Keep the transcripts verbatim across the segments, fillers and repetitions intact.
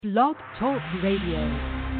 Blog Talk Radio.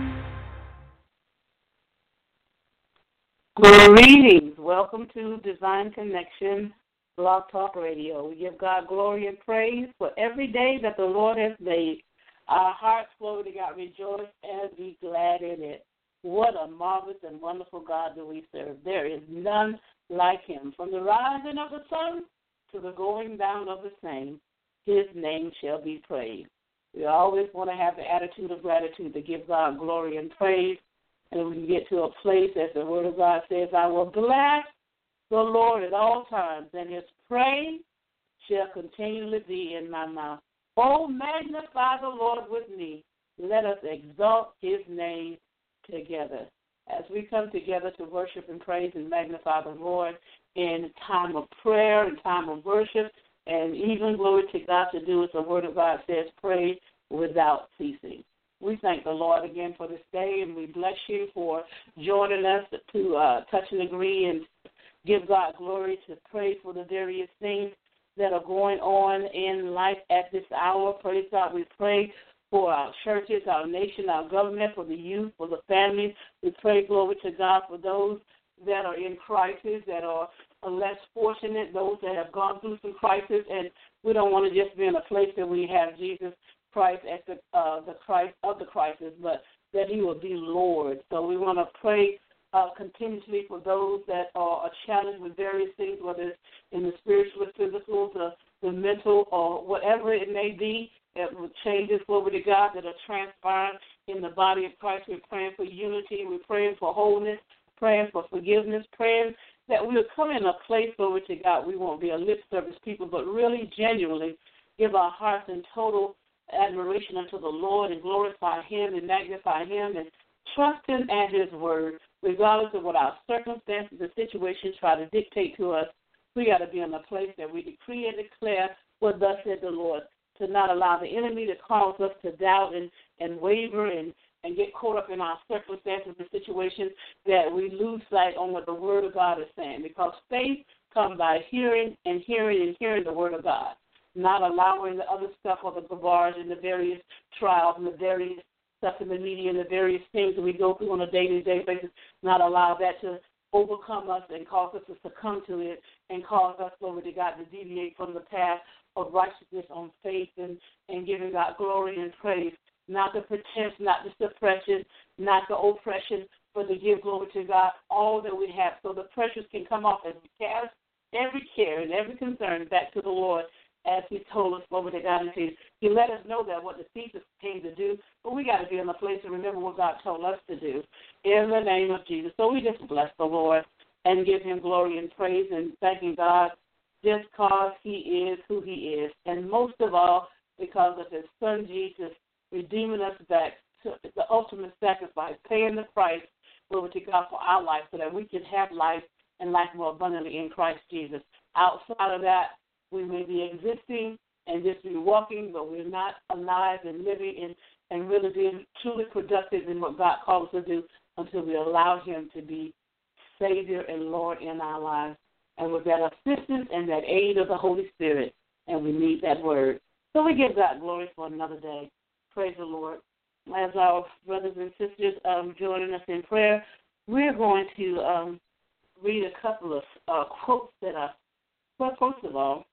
Greetings. Welcome to Divine Connection, Blog Talk Radio. We give God glory and praise for every day that the Lord has made. Our hearts, glory to God, rejoice and be glad in it. What a marvelous and wonderful God do we serve. There is none like him. From the rising of the sun to the going down of the same, his name shall be praised. We always want to have the attitude of gratitude to give God glory and praise. And we can get to a place, as the Word of God says, I will bless the Lord at all times, and his praise shall continually be in my mouth. Oh, magnify the Lord with me. Let us exalt his name together. As we come together to worship and praise and magnify the Lord in time of prayer and time of worship, and even glory to God to do as the Word of God says, pray without ceasing. We thank the Lord again for this day, and we bless you for joining us to uh, touch and agree and give God glory, to pray for the various things that are going on in life at this hour. Praise God. We pray for our churches, our nation, our government, for the youth, for the families. We pray, glory to God, for those that are in crisis, that are less fortunate, those that have gone through some crisis, and we don't want to just be in a place that we have Jesus Christ as the, uh, the Christ of the crisis, but that he will be Lord. So we want to pray uh, continuously for those that are challenged with various things, whether it's in the spiritual, the physical, the, the mental, or whatever it may be, that changes, glory to God, that are transpiring in the body of Christ. We're praying for unity. We're praying for wholeness, praying for forgiveness, praying that we'll come in a place, glory to God, we won't be a lip service people, but really genuinely give our hearts in total admiration unto the Lord and glorify him and magnify him and trust him at his word, regardless of what our circumstances and situations try to dictate to us. We got to be in a place that we decree and declare what thus said the Lord, to not allow the enemy to cause us to doubt and, and waver and, and get caught up in our circumstances and situations, that we lose sight on what the word of God is saying, because faith comes by hearing and hearing and hearing the word of God, not allowing the other stuff or the barrage and the various trials and the various stuff in the media and the various things that we go through on a day-to-day basis, not allow that to overcome us and cause us to succumb to it and cause us, glory to God, to deviate from the path of righteousness on faith and, and giving God glory and praise, not the pretense, not the suppression, not the oppression, but to give glory to God all that we have, so the pressures can come off as we cast every care and every concern back to the Lord, as he told us, glory to God, and he, he let us know that what the thief came to do, but we got to be in a place to remember what God told us to do in the name of Jesus. So we just bless the Lord and give him glory and praise and thanking God just because he is who he is, and most of all because of his son Jesus redeeming us back to the ultimate sacrifice, paying the price, glory to God, for our life so that we can have life and life more abundantly in Christ Jesus. Outside of that, we may be existing and just be walking, but we're not alive and living and, and really being truly productive in what God calls us to do until we allow him to be Savior and Lord in our lives. And with that assistance and that aid of the Holy Spirit, and we need that word. So we give God glory for another day. Praise the Lord. As our brothers and sisters um, joining us in prayer, we're going to um, read a couple of uh, quotes that are, well, first of all,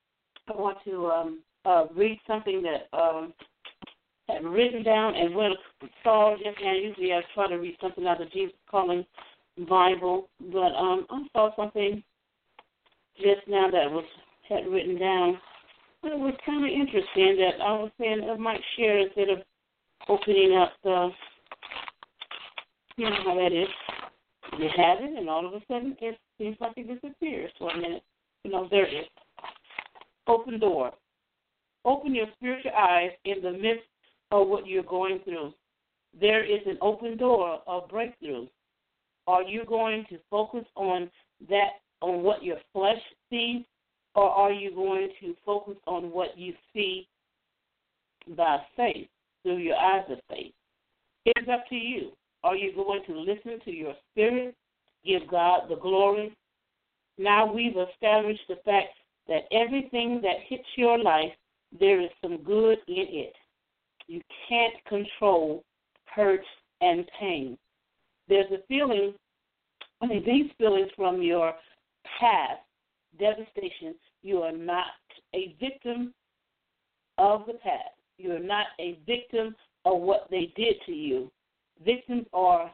I want to um, uh, read something that um, I had written down and when I saw just now. Usually I try to read something out of Jesus Calling Bible, but um, I saw something just now that was had written down. It was kind of interesting that I was saying I might share instead of opening up the, you know how that is. You have it, and all of a sudden it seems like it disappears for a minute. You know, there it is. Open door. Open your spiritual eyes in the midst of what you're going through. There is an open door of breakthrough. Are you going to focus on that, on what your flesh sees, or are you going to focus on what you see by faith, through your eyes of faith? It's up to you. Are you going to listen to your spirit, give God the glory? Now we've established the fact that everything that hits your life, there is some good in it. You can't control hurt and pain. There's a feeling, I mean, these feelings from your past, devastation, you are not a victim of the past. You are not a victim of what they did to you. Victims are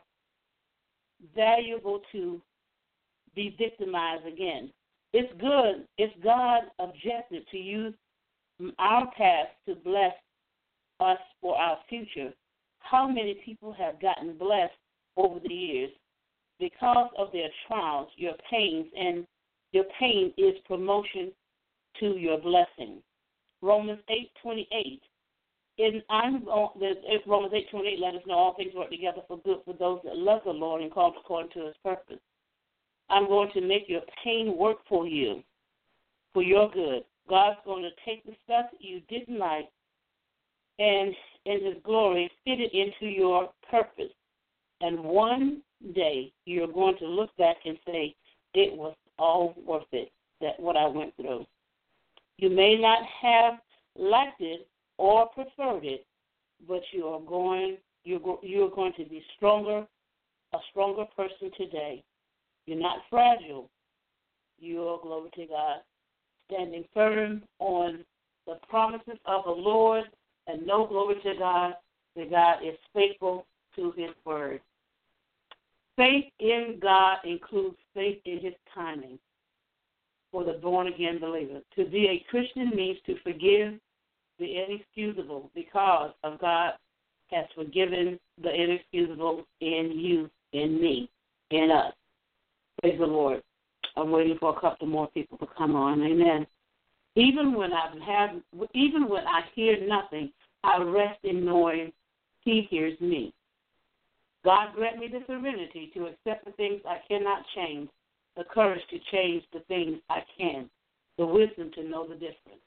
valuable to be victimized again. It's good. It's God's objective to use our past to bless us for our future. How many people have gotten blessed over the years because of their trials, your pains, and your pain is promotion to your blessing. Romans eight twenty-eight. In I'm Romans eight twenty-eight let us know all things work together for good for those that love the Lord and called according to His purpose. I'm going to make your pain work for you, for your good. God's going to take the stuff you didn't like and in His glory fit it into your purpose. And one day you're going to look back and say, it was all worth it, that what I went through. You may not have liked it or preferred it, but you are going, you're, you're going to be stronger, a stronger person today. You're not fragile. You're, glory to God, standing firm on the promises of the Lord, and know, glory to God, that God is faithful to His word. Faith in God includes faith in His timing for the born-again believer. To be a Christian means to forgive the inexcusable because of God has forgiven the inexcusable in you, in me, in us. Praise the Lord. I'm waiting for a couple more people to come on. Amen. Even when I have, even when I hear nothing, I rest in knowing He hears me. God grant me the serenity to accept the things I cannot change, the courage to change the things I can, the wisdom to know the difference.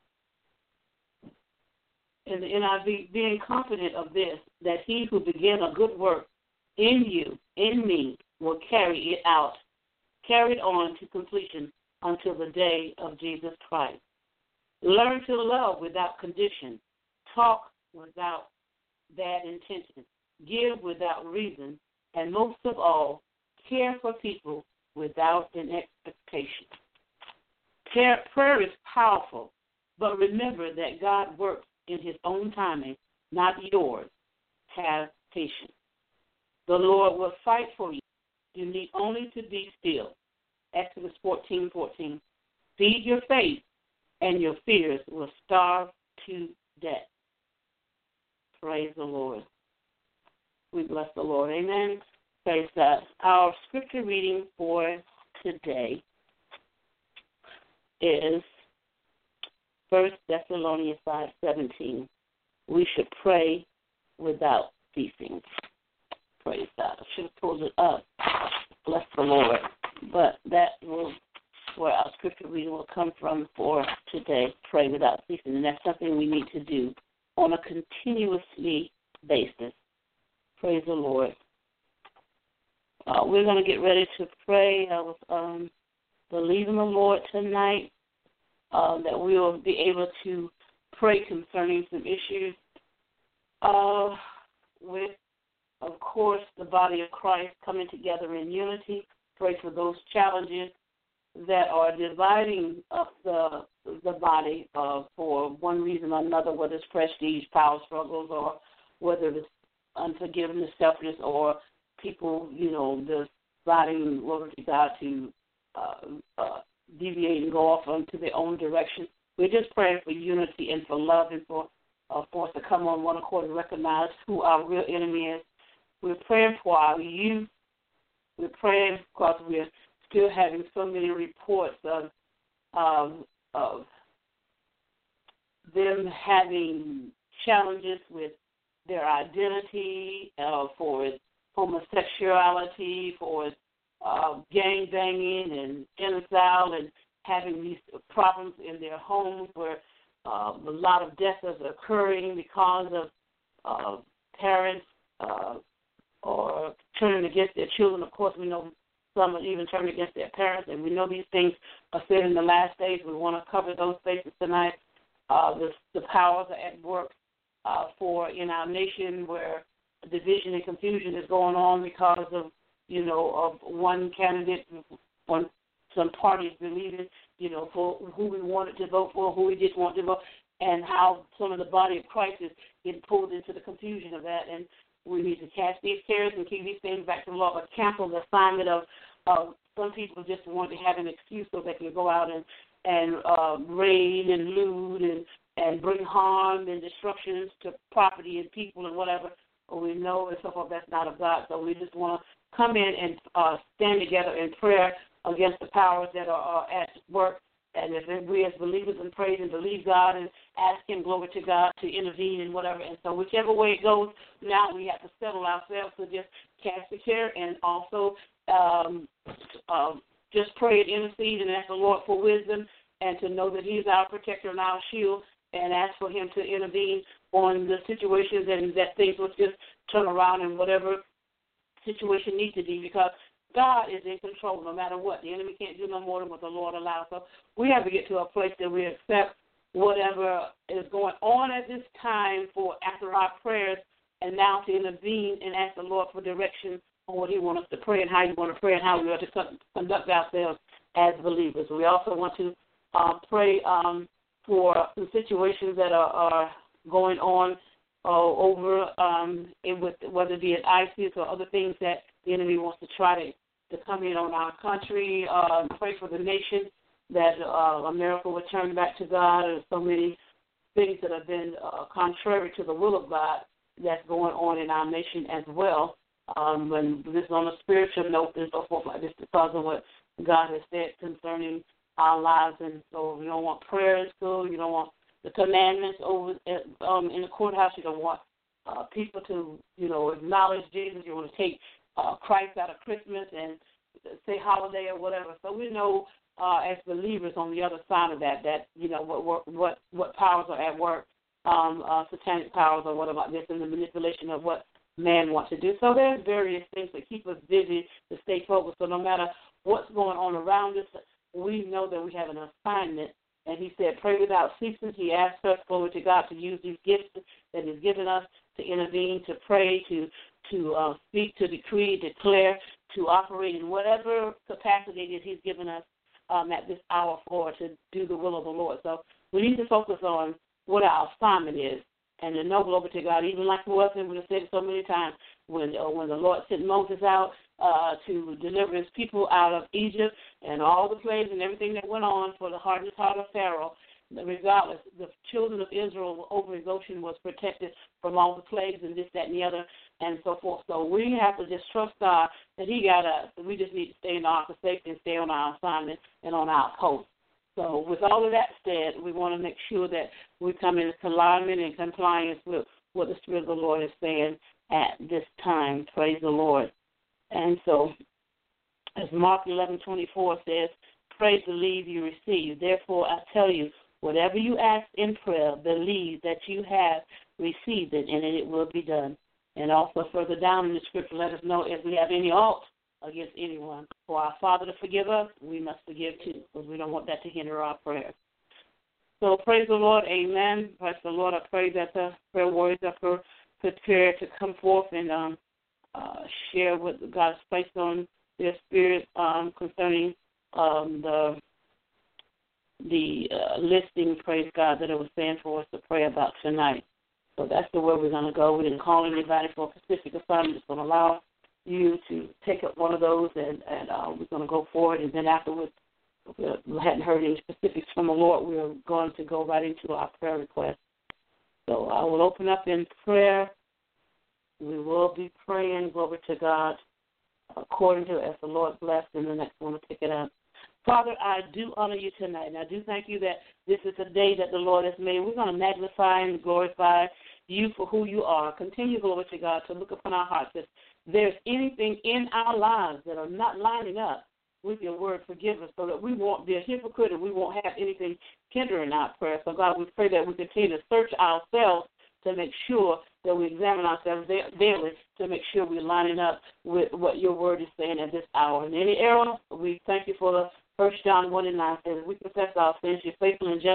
In the N I V, being confident of this, that He who began a good work in you, in me, will carry it out, carry it on to completion until the day of Jesus Christ. Learn to love without condition, talk without bad intention, give without reason, and most of all, care for people without an expectation. Prayer, prayer is powerful, but remember that God works in His own timing, not yours. Have patience. The Lord will fight for you. You need only to be still. Exodus fourteen fourteen. Feed your faith, and your fears will starve to death. Praise the Lord. We bless the Lord. Amen. Praise God. Our scripture reading for today is First Thessalonians five seventeen. We should pray without ceasing. Praise God. I should have pulled it up. Bless the Lord. But that will where our scripture reading will come from for today. Pray without ceasing. And that's something we need to do on a continuously basis. Praise the Lord. Uh, we're going to get ready to pray. I was um, believing the Lord tonight uh, that we will be able to pray concerning some issues uh, with, of course, the body of Christ coming together in unity. Pray for those challenges that are dividing up the the body uh, for one reason or another, whether it's prestige, power struggles, or whether it's unforgiveness, selfishness, or people, you know, deciding, glory to God, to uh, uh, deviate and go off into their own direction. We're just praying for unity and for love and for, uh, for us to come on one accord and recognize who our real enemy is. We're praying for our youth. We're praying because we're still having so many reports of, um, of them having challenges with their identity, uh, for homosexuality, for uh, gang banging and genocide, and having these problems in their homes where uh, a lot of deaths are occurring because of uh, parents uh, or turning against their children. Of course, we know some are even turning against their parents, and we know these things are said in the last days. We want to cover those bases tonight. Uh, the, the powers are at work uh, for in our nation where division and confusion is going on because of, you know, of one candidate, one some parties believing, you know, for who we wanted to vote for, who we didn't want to vote, and how some of the body of Christ is getting pulled into the confusion of that. And we need to cast these cares and keep these things back to the Lord, but cancel the assignment of uh, some people just want to have an excuse so they can go out and, and uh, raid and loot and, and bring harm and destructions to property and people and whatever. We know and so forth that's not of God. So we just want to come in and uh, stand together in prayer against the powers that are, are at work. And if we as believers and praise and believe God and ask Him, glory to God, to intervene and whatever. And so whichever way it goes, now we have to settle ourselves to just cast the care and also um, uh, just pray and intercede and ask the Lord for wisdom and to know that He's our protector and our shield, and ask for Him to intervene on the situations and that things will just turn around in whatever situation needs to be, because God is in control no matter what. The enemy can't do no more than what the Lord allows. So we have to get to a place that we accept whatever is going on at this time for after our prayers, and now to intervene and ask the Lord for direction on what He wants us to pray and how He want to pray and how we are to conduct ourselves as believers. We also want to uh, pray um, for the situations that are, are going on uh, over um, in with, whether it be at ISIS or other things that the enemy wants to try to, to come in on our country. Uh, pray for the nation that uh, America would turn back to God. There's so many things that have been uh, contrary to the will of God that's going on in our nation as well. Um, and this is on a spiritual note and so forth like this because of what God has said concerning our lives. And so you don't want prayer in school. You don't want the commandments over um, in the courthouse. You don't want uh, people to, you know, acknowledge Jesus. You want to take uh, Christ out of Christmas and say holiday or whatever. So we know uh, as believers on the other side of that, that, you know, what what what powers are at work, um, uh, satanic powers or whatever like this, and the manipulation of what man wants to do. So there's various things that keep us busy to stay focused. So no matter what's going on around us, we know that we have an assignment. And He said, pray without ceasing. He asked us, glory to God, to use these gifts that He's given us to intervene, to pray, to to uh, speak, to decree, declare, to operate in whatever capacity that He's given us um, at this hour for to do the will of the Lord. So we need to focus on what our assignment is. And to know, glory to God, even like for us, and we've said it so many times, when uh, when the Lord sent Moses out uh, to deliver His people out of Egypt and all the plagues and everything that went on for the hardest heart of Pharaoh, regardless, the children of Israel over His ocean was protected from all the plagues and this, that, and the other, and so forth. So we have to just trust God that He got us. We just need to stay in the ark of safety and stay on our assignment and on our post. So with all of that said, we want to make sure that we come into alignment and compliance with what the Spirit of the Lord is saying at this time. Praise the Lord. And so, as Mark eleven twenty-four says, pray, believe, you receive. Therefore, I tell you, whatever you ask in prayer, believe that you have received it, and it will be done. And also further down in the Scripture, let us know if we have any ought against anyone. For our Father to forgive us, we must forgive too, because we don't want that to hinder our prayers. So praise the Lord, amen. Praise the Lord. I pray that the prayer warriors are prepared to come forth and um, uh, share what God has placed on their spirit um, concerning um, the the uh, listing, praise God, that it was saying for us to pray about tonight. So that's the way we're going to go. We didn't call anybody for a specific assignment. It's going to allow you to take up one of those, and, and uh, we're going to go forward. And then afterwards, we hadn't heard any specifics from the Lord. We're going to go right into our prayer request. So I will open up in prayer. We will be praying, glory to God, according to as the Lord blessed, and the next one to pick it up. Father, I do honor you tonight, and I do thank you that this is a day that the Lord has made. We're going to magnify and glorify you for who you are. Continue, glory to God, to look upon our hearts. If there's anything in our lives that are not lining up with your word, forgive us, so that we won't be a hypocrite and we won't have anything hindering our prayer. So, God, we pray that we continue to search ourselves to make sure that we examine ourselves daily to make sure we're lining up with what your word is saying at this hour. In any error, we thank you for the First John one and nine says, we confess our sins, you're faithful and just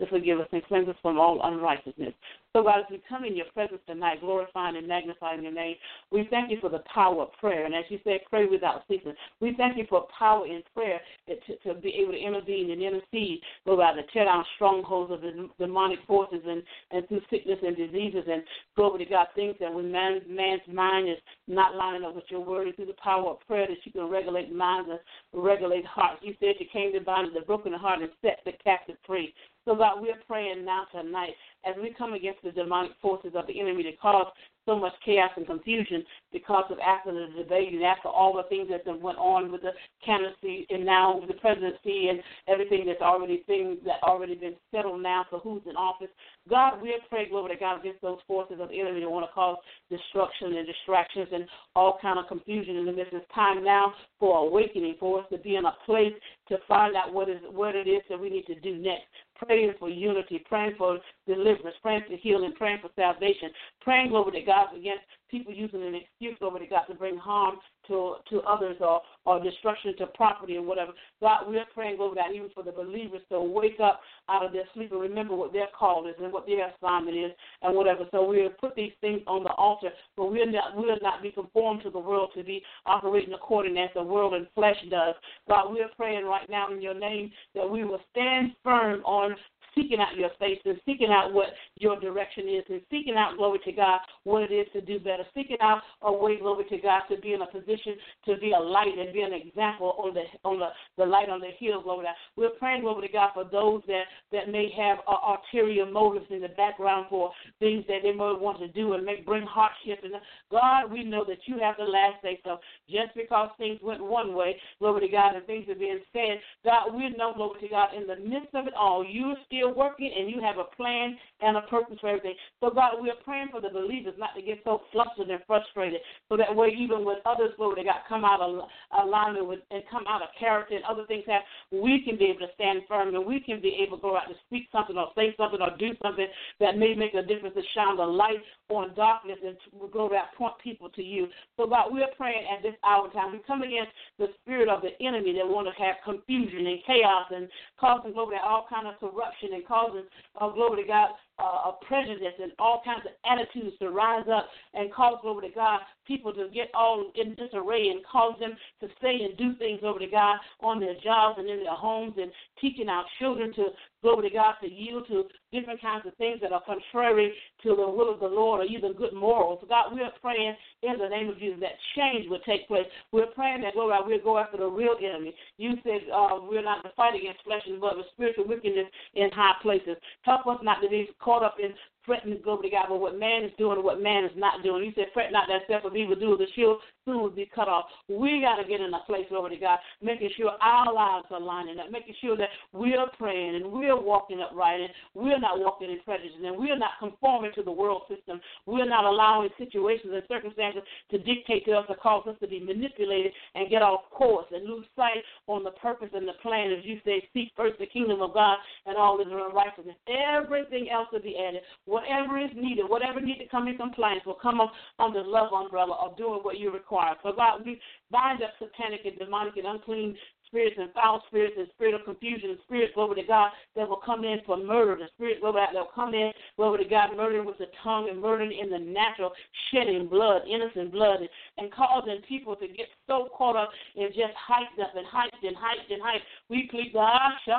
to forgive us and cleanse us from all unrighteousness. So, God, as we come in your presence tonight, glorifying and magnifying your name, we thank you for the power of prayer. And as you said, pray without ceasing. We thank you for power in prayer to, to be able to intervene and intercede, Lord God, to tear down strongholds of the demonic forces and, and through sickness and diseases and, glory to God, things that when man, man's mind is not lining up with your word, through the power of prayer that you can regulate minds and regulate hearts. You said you came to bind the broken heart and set the captive free. So, God, we're praying now tonight as we come against the demonic forces of the enemy that cause so much chaos and confusion because of after the debate and after all the things that went on with the candidacy and now with the presidency and everything that's already things that already been settled now for who's in office. God, we're praying, glory to God, against those forces of the enemy that want to cause destruction and distractions and all kind of confusion in the midst. It's time now for awakening, for us to be in a place to find out what is what it is that we need to do next. Praying for unity, praying for deliverance, praying for healing, praying for salvation, praying, glory to God, against people using an excuse, glory to God, to bring harm to to others or, or destruction to property or whatever. God, we're praying, glory to God, even for the believers to wake up out of their sleep and remember what their call is and what their assignment is and whatever. So we'll put these things on the altar, but we'll not, we'll not be conformed to the world to be operating according as the world and flesh does. God, we're praying right now in your name that we will stand firm on seeking out your face and seeking out what your direction is and seeking out, glory to God, what it is to do better, seeking out a way, glory to God, to be in a position to be a light and be an example on the on the, the light on the hill, glory to God. We're praying, glory to God, for those that, that may have uh, ulterior motives in the background for things that they may want to do and may bring hardship. And God, we know that you have the last say. So just because things went one way, glory to God, and things are being said, God, we know, glory to God, in the midst of it all, you're still working and you have a plan and a purpose for everything. So, God, we're praying for the believers not to get so flustered and frustrated so that way even when others, Lord, they got come out of alignment with and come out of character and other things have, we can be able to stand firm and we can be able to go out to speak something or say something or do something that may make a difference to shine the light on darkness and to go out point people to you. So, God, we're praying at this hour and time. We come against the spirit of the enemy that want to have confusion and chaos and causing, glory, all kind of corruption and causing, uh, glory to God, uh, a prejudice and all kinds of attitudes to rise up and cause, glory to God, people to get all in disarray and cause them to say and do things, glory to God, on their jobs and in their homes and teaching our children to, glory to God, to yield to different kinds of things that are contrary to the will of the Lord or even good morals. So, God, we're praying in the name of Jesus that change will take place. We're praying that, glory, we'll go after the real enemy. You said uh, we're not to fight against flesh and blood, but spiritual wickedness in high places. Help us not to be caught up in fretting, glory to God, but what man is doing and what man is not doing. You said, fret not thyself of evil doers, the shield soon will be cut off. We got to get in a place, glory to God, making sure our lives are lining up, making sure that we're praying and we're walking upright and we're not walking in prejudice and we're not conforming to the world system. We're not allowing situations and circumstances to dictate to us or cause us to be manipulated and get off course and lose sight on the purpose and the plan. As you say, seek first the kingdom of God and all his righteousness. Everything else will be added. Whatever is needed, whatever needs to come in compliance will come up under the love umbrella of doing what you require. So, God, we bind up satanic and demonic and unclean spirits and foul spirits and spirit of confusion and spirits, glory to God, that will come in for murder. The spirits, glory to God, that will come in, glory to God, murdering with the tongue and murdering in the natural, shedding blood, innocent blood, and, and causing people to get so caught up in just hyped up and hyped and hyped and hyped. We plead the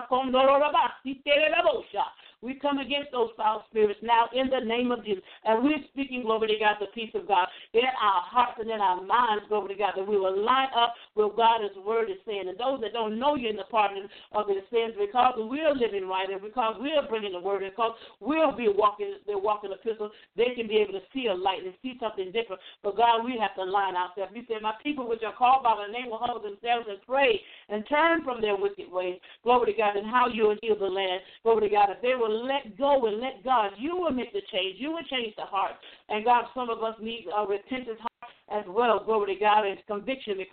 We come against those foul spirits now in the name of Jesus. And we're speaking, glory to God, the peace of God in our hearts and in our minds, glory to God, that we will line up with God's word is saying. And those that don't know you in the pardon of their sins, because we're living right and because we're bringing the word and because we'll be walking, they're walking epistles, they can be able to see a light and see something different. But God, we have to line ourselves. You said, my people which are called by the name will humble themselves and pray and turn from their wicked ways. Glory to God, and how you will heal the land. Glory to God, if they will let go and let God, you will make the change. You will change the heart. And God, some of us need a repentance heart as well, glory to God, and conviction, because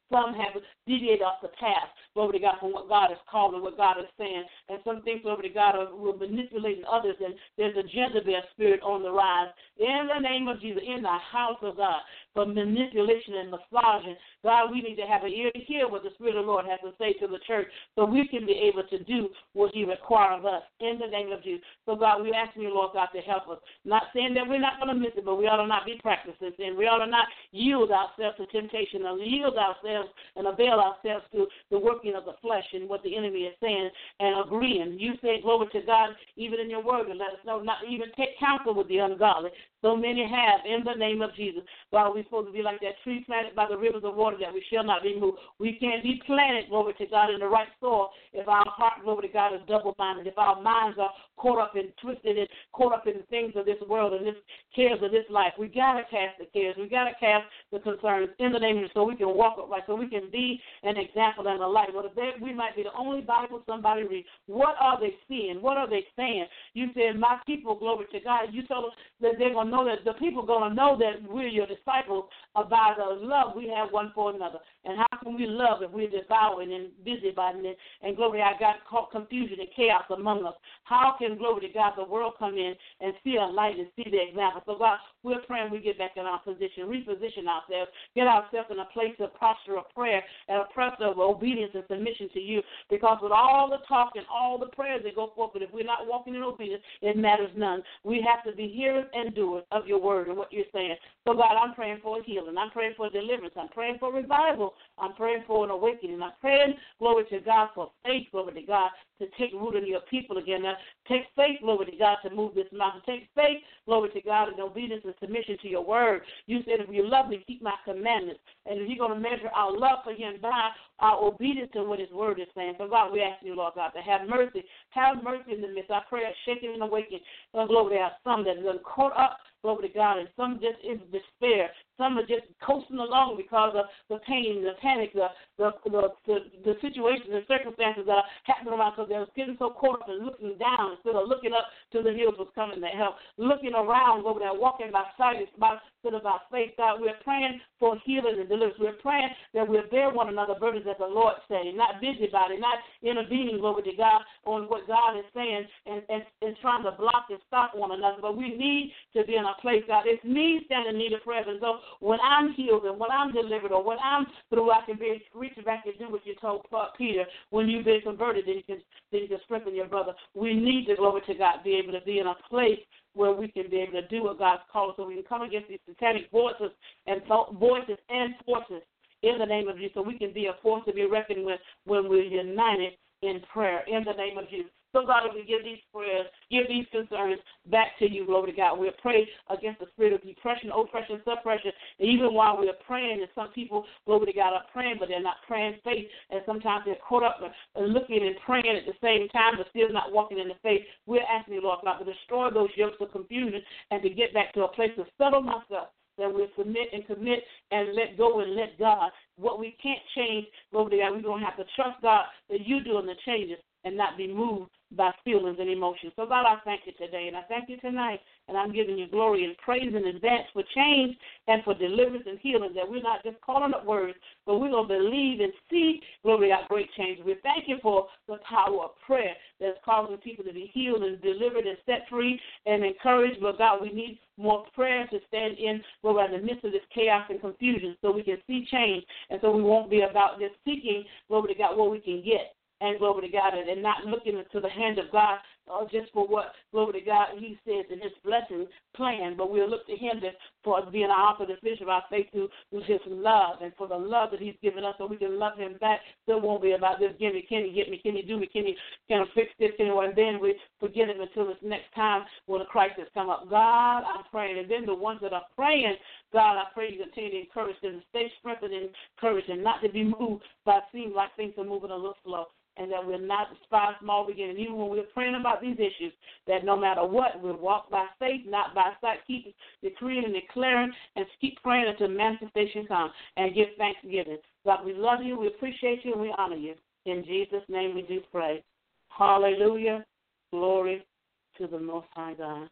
Some have deviated off the path, glory to God, from what God has called and what God is saying. And some things, glory to God, are, we're manipulating others, and there's a Jezebel spirit on the rise. In the name of Jesus, in the house of God, for manipulation and massaging, God, we need to have an ear to hear what the Spirit of the Lord has to say to the church so we can be able to do what He requires of us in the name of Jesus. So, God, we ask you, Lord God, to help us. Not saying that we're not going to miss it, but we ought to not be practicing sin. We ought to not yield ourselves to temptation or yield ourselves and avail ourselves to the working of the flesh and what the enemy is saying and agreeing. You say, glory to God, even in your word, and let us know not even take counsel with the ungodly. So many have in the name of Jesus. God, we're supposed to be like that tree planted by the rivers of water that we shall not be moved. We can't be planted, glory to God, in the right soil if our heart, glory to God, is double-minded, if our minds are caught up and twisted and caught up in the things of this world and the cares of this life. We got to cast the cares. We got to cast the concerns in the name of Jesus so we can walk upright, so we can be an example and a light. Well, if we might be the only Bible somebody reads. What are they seeing? What are they saying? You said, my people, glory to God. You told us that they're going to know that the people are going to know that we're your disciples by the love we have one for another. And how can we love if we're devouring and busybody and, and glory, I got caught confusion and chaos among us? How can, glory to God, the world come in and see a light and see the example? So, God, we're praying we get back in our position, reposition ourselves, get ourselves in a place of posture of prayer and a posture of obedience and submission to you. Because with all the talk and all the prayers that go forth, but if we're not walking in obedience, it matters none. We have to be hearers and doers of your word and what you're saying. So, God, I'm praying for a healing. I'm praying for deliverance. I'm praying for revival. I'm praying for an awakening. I'm praying, glory to God, for faith, glory to God, to take root in your people again. Now, take faith, glory to God, to move this mountain. Take faith, glory to God, in obedience and submission to your word. You said, if you love me, keep my commandments. And if you're going to measure our love for him by our obedience to what his word is saying. So, God, we ask you, Lord God, to have mercy. Have mercy in the midst. I pray a shaking and awakening. Oh, glory to God, some that are caught up, glory to God, and some just in despair. Some are just coasting along because of the pain, the panic, the the the, the, the situations and circumstances that are happening around because they're getting so caught up and looking down instead of looking up to the hills was coming to help. Looking around over there, walking by sight instead of by faith. God, we're praying for healing and deliverance. We're praying that we'll bear one another burdens as the Lord said, not busybody, not intervening, glory to God, on what God is saying and, and, and trying to block and stop one another. But we need to be in a place, God. It's me standing in need of prayer. And so when I'm healed and when I'm delivered or when I'm through, I can be reach back and do what you told Peter. When you've been converted, then you can, then you can strengthen your brother. We need to, glory to God, be able to be in a place where we can be able to do what God's called, so we can come against these satanic voices and voices and forces in the name of Jesus, so we can be a force to be reckoned with when we're united in prayer in the name of Jesus. So, God, if we give these prayers, give these concerns back to you, glory to God. We'll pray against the spirit of depression, oppression, suppression. And even while we're praying, and some people, glory to God, are praying, but they're not praying faith. And sometimes they're caught up and looking and praying at the same time, but still not walking in the faith. We're asking you, Lord God, to destroy those yokes of confusion and to get back to a place to settle myself, that we'll submit and commit and let go and let God. What we can't change, glory to God, we're going to have to trust God that you're doing the changes and not be moved by feelings and emotions. So, God, I thank you today, and I thank you tonight, and I'm giving you glory and praise in advance for change and for deliverance and healing, that we're not just calling up words, but we're going to believe and see, glory to God, great change. We thank you for the power of prayer that's causing people to be healed and delivered and set free and encouraged. But, God, we need more prayer to stand in, glory, in the midst of this chaos and confusion so we can see change, and so we won't be about just seeking, glory to God, what we can get. And glory to God, and not looking into the hand of God uh, just for what, glory to God, he says in his blessing plan, but we'll look to him for being our author, the finisher of our faith, through his love, and for the love that he's given us so we can love him back. So it won't be about this, give me, can you get me, can you do me, can you, can you fix this, can you, and then we forget it until it's next time when the crisis come up. God, I'm praying, and then the ones that are praying, God, I pray you continue to encourage them to stay strengthened and encouraged and not to be moved by it seems like things are moving a little slow. And that we're not despise small beginning. Even when we're praying about these issues, that no matter what, we'll walk by faith, not by sight. Keep decreeing and declaring, and keep praying until manifestation comes. And give thanksgiving. God, we love you, we appreciate you, and we honor you. In Jesus' name we do pray. Hallelujah. Glory to the Most High God.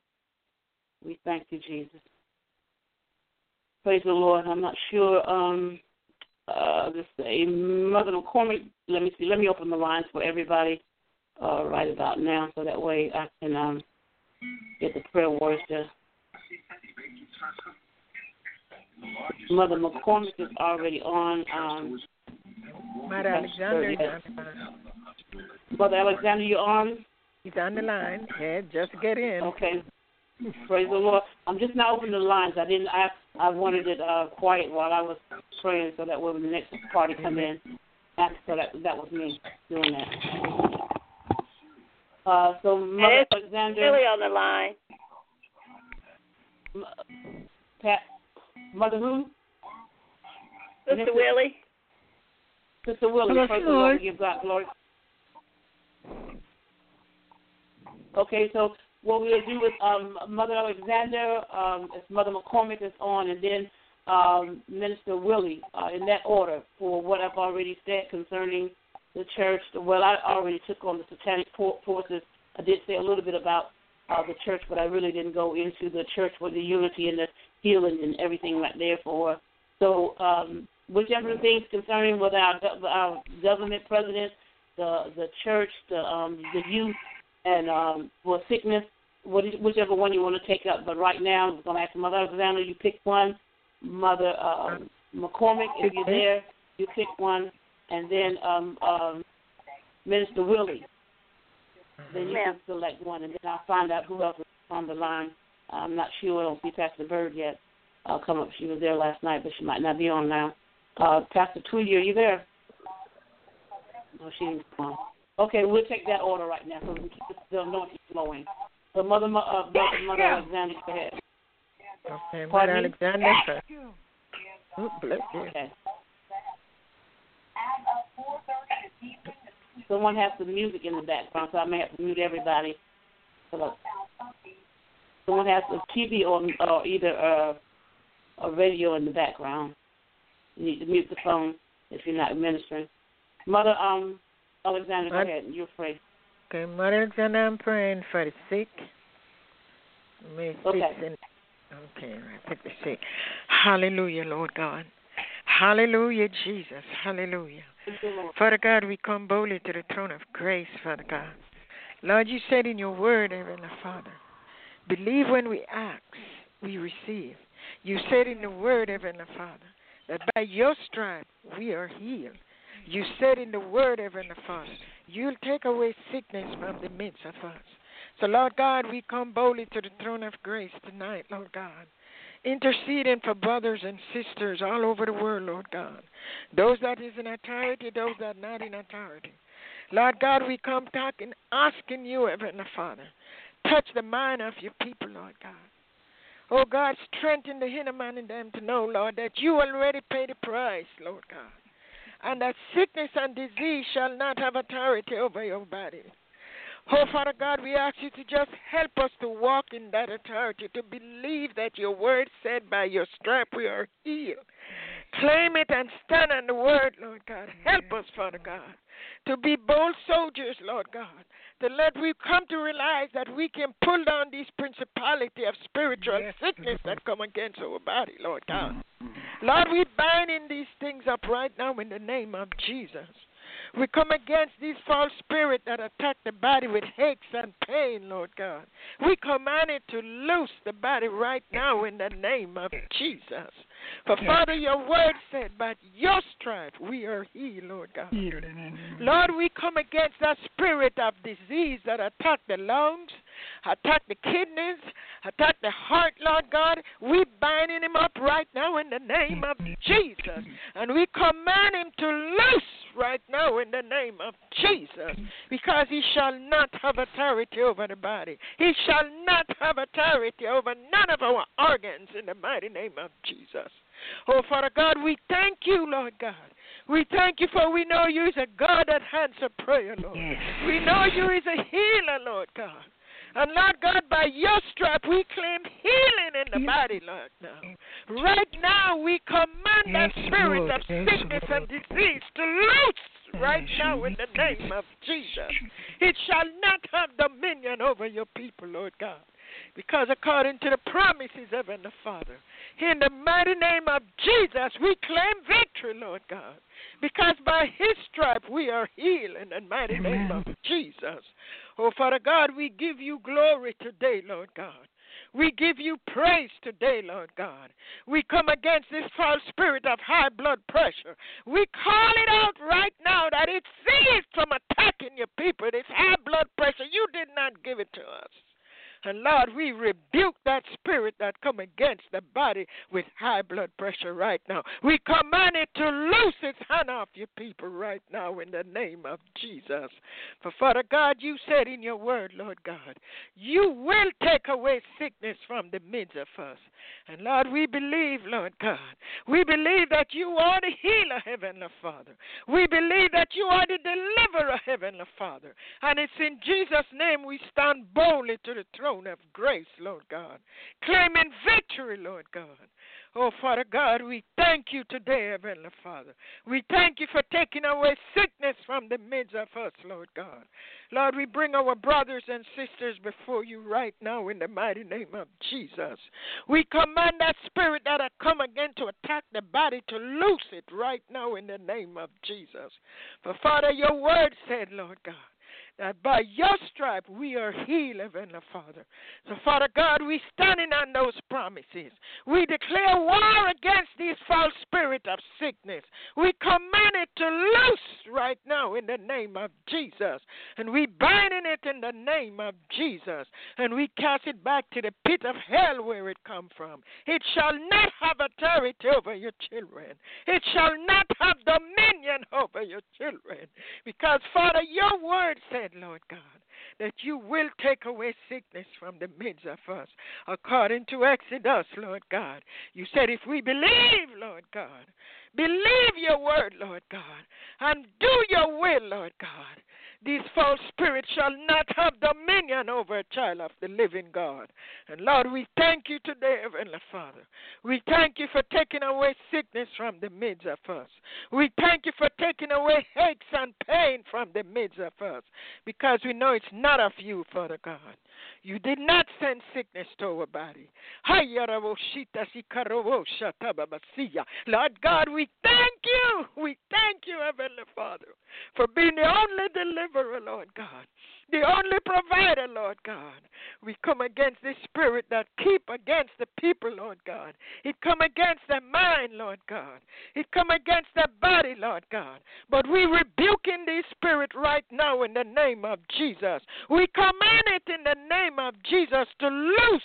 We thank you, Jesus. Praise the Lord. I'm not sure. Um, uh, let's say, Mother McCormick. Let me see. Let me open the lines for everybody uh, right about now, so that way I can um, get the prayer warriors to. Mother McCormick is already on. Um, Mother Alexander is on the line. Mother Alexander, you on? He's on the line. Yeah, just get in. Okay. Praise the Lord. I'm just now opening the lines. I didn't. I I wanted it uh, quiet while I was praying, so that when the next party come in, so that that was me doing that. Uh, so Mother Alexander. Really on the line. Pat, Mother who? Sister Willie. Sister Willie. Praise the Lord. Give God glory. Okay, so what we'll do is um, Mother Alexander, um, as Mother McCormick is on, and then um, Minister Willie, uh, in that order, for what I've already said concerning the church. Well, I already took on the satanic forces. I did say a little bit about uh, the church, but I really didn't go into the church with the unity and the healing and everything right there for. So um, whichever things concerning with our, our government president, the the church, the um, the youth, and um, for sickness, whichever one you want to take up. But right now, I'm going to ask Mother Alexander, you pick one. Mother uh, McCormick, if you're there, you pick one. And then um, um, Minister Willie, then you can select one. And then I'll find out who else is on the line. I'm not sure. I don't see Pastor Bird yet. I'll come up. She was there last night, but she might not be on now. Uh, Pastor Tweedy, are you there? No, she ain't on. Okay, we'll take that order right now so we can keep the anointing flowing. So, Mother, uh, Mother, Mother Alexander, go ahead. Okay, Mother Alexander first. Oh, bless you. Okay. Someone has some music in the background, so I may have to mute everybody. So, someone has a T V or, or either a, a radio in the background. You need to mute the phone if you're not ministering. Mother, um. Alexander, go ahead. You're free. Okay, Mother Alexander, I'm praying for the sick. May okay. In, okay, right. Pick the sick. Hallelujah, Lord God. Hallelujah, Jesus. Hallelujah. You, Father God, we come boldly to the throne of grace, Father God. Lord, you said in your word, Heavenly Father, believe when we ask, we receive. You said in the word, Heavenly Father, that by your stripes we are healed. You said in the word, Heavenly Father, you'll take away sickness from the midst of us. So, Lord God, we come boldly to the throne of grace tonight, Lord God, interceding for brothers and sisters all over the world, Lord God, those that is in authority, those that are not in authority. Lord God, we come talking, asking you, Heavenly Father, touch the mind of your people, Lord God. Oh, God, strengthen the inner man in them to know, Lord, that you already paid the price, Lord God, and that sickness and disease shall not have authority over your body. Oh, Father God, we ask you to just help us to walk in that authority, to believe that your word said by your stripe we are healed. Claim it and stand on the word, Lord God. Help us, Father God, to be bold soldiers, Lord God, to let we come to realize that we can pull down this principality of spiritual yes. sickness that come against our body, Lord God. Lord, we bind in these things up right now in the name of Jesus. We come against these false spirits that attack the body with aches and pain, Lord God. We command it to loose the body right now in the name of Jesus. For, Father, your word said, by your stripe we are healed, Lord God. Lord, we come against that spirit of disease that attack the lungs, attack the kidneys, attack the heart, Lord God. We binding him up right now in the name of Jesus. And we command him to loose right now in the name of Jesus, because he shall not have authority over the body. He shall not have authority over none of our organs in the mighty name of Jesus. Oh, Father God, we thank you, Lord God. We thank you for we know you is a God that answers prayer, Lord. Yes. We know you is a healer, Lord God. And, Lord God, by your stripe, we claim healing in the body, Lord, now. Right now, we command yes, that spirit Lord. of sickness yes, and disease to loose right yes, now in the name of Jesus. It shall not have dominion over your people, Lord God, because according to the promises of the Father, in the mighty name of Jesus, we claim victory. victory, Lord God, because by his stripe we are healed in the mighty Amen. Name of Jesus. Oh, Father God, we give you glory today, Lord God. We give you praise today, Lord God. We come against this false spirit of high blood pressure. We call it out right now that it ceased from attacking your people. This high blood pressure, you did not give it to us. And Lord, we rebuke that spirit that come against the body with high blood pressure right now. We command it to loose its hand off your people right now in the name of Jesus. For Father God, you said in your word, Lord God, you will take away sickness from the midst of us. And Lord, we believe, Lord God, we believe that you are the healer, Heavenly Father. We believe that you are the deliverer, Heavenly Father. And it's in Jesus' name we stand boldly to the throne of grace, Lord God, claiming victory, Lord God. Oh, Father God, we thank you today, Heavenly Father. We thank you for taking away sickness from the midst of us, Lord God. Lord, we bring our brothers and sisters before you right now in the mighty name of Jesus. We command that spirit that had come again to attack the body to loose it right now in the name of Jesus. For, Father, your word said, Lord God, that by your stripe we are healed, Heavenly Father. So, Father God, we standing on those promises. We declare war against this false spirit of sickness. We command it to loose right now in the name of Jesus. And we binding it in the name of Jesus. And we cast it back to the pit of hell where it come from. It shall not have authority over your children. It shall not have dominion over your children. Because, Father, your word said, Lord God, that you will take away sickness from the midst of us. According to Exodus, Lord God, you said if we believe, Lord God, believe your word, Lord God, and do your will, Lord God, these false spirits shall not have dominion over a child of the living God. And Lord, we thank you today, Heavenly Father. We thank you for taking away sickness from the midst of us. We thank you for taking away aches and pain from the midst of us, because we know it's not of you, Father God. You did not send sickness to our body. Lord God, we thank you. We thank you, Heavenly Father, for being the only deliverer, Lord God, the only provider, Lord God. We come against this spirit that keep against the people, Lord God. It come against their mind, Lord God. It come against their body, Lord God. But we rebuke in this spirit right now in the name of Jesus. We command it in the name of Jesus to loose.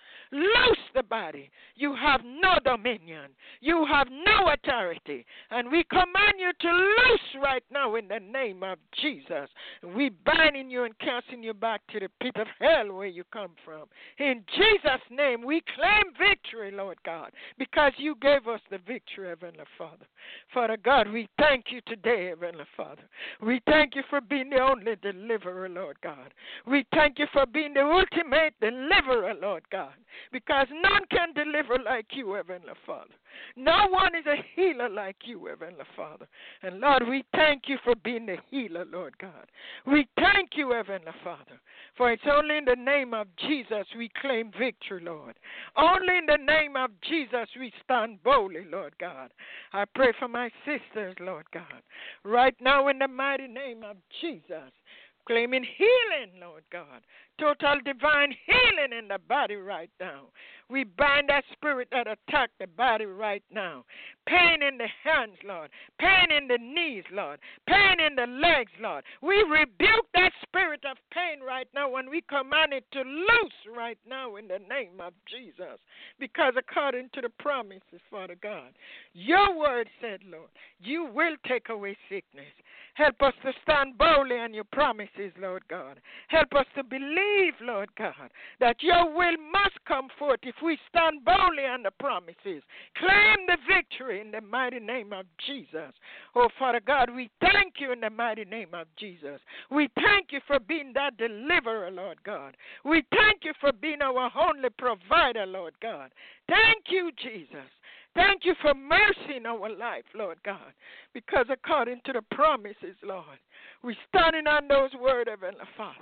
Loose the body. You have no dominion. You have no authority. And we command you to loose right now in the name of Jesus. We binding you and casting you back to the pit of hell where you come from. In Jesus' name, we claim victory, Lord God, because you gave us the victory, Heavenly Father. Father God, we thank you today, Heavenly Father. We thank you for being the only deliverer, Lord God. We thank you for being the ultimate deliverer, Lord God, because none can deliver like you, Heavenly Father. No one is a healer like you, Heavenly Father. And Lord, we thank you for being the healer, Lord God. We thank you, Heavenly Father, for it's only in the name of Jesus we claim victory, Lord. Only in the name of Jesus we stand boldly, Lord God. I pray for my sisters, Lord God, right now in the mighty name of Jesus, claiming healing, Lord God. Total divine healing in the body right now. We bind that spirit that attacked the body right now. Pain in the hands, Lord. Pain in the knees, Lord. Pain in the legs, Lord. We rebuke that spirit of pain right now and we command it to loose right now in the name of Jesus. Because according to the promises, Father God, your word said, Lord, you will take away sickness. Help us to stand boldly on your promises, Lord God. Help us to believe, Lord God, that your will must come forth if we stand boldly on the promises. Claim the victory in the mighty name of Jesus. Oh, Father God, we thank you in the mighty name of Jesus. We thank you for being that deliverer, Lord God. We thank you for being our only provider, Lord God. Thank you, Jesus. Thank you for mercy in our life, Lord God, because according to the promises, Lord, we're standing on those words, Heavenly Father.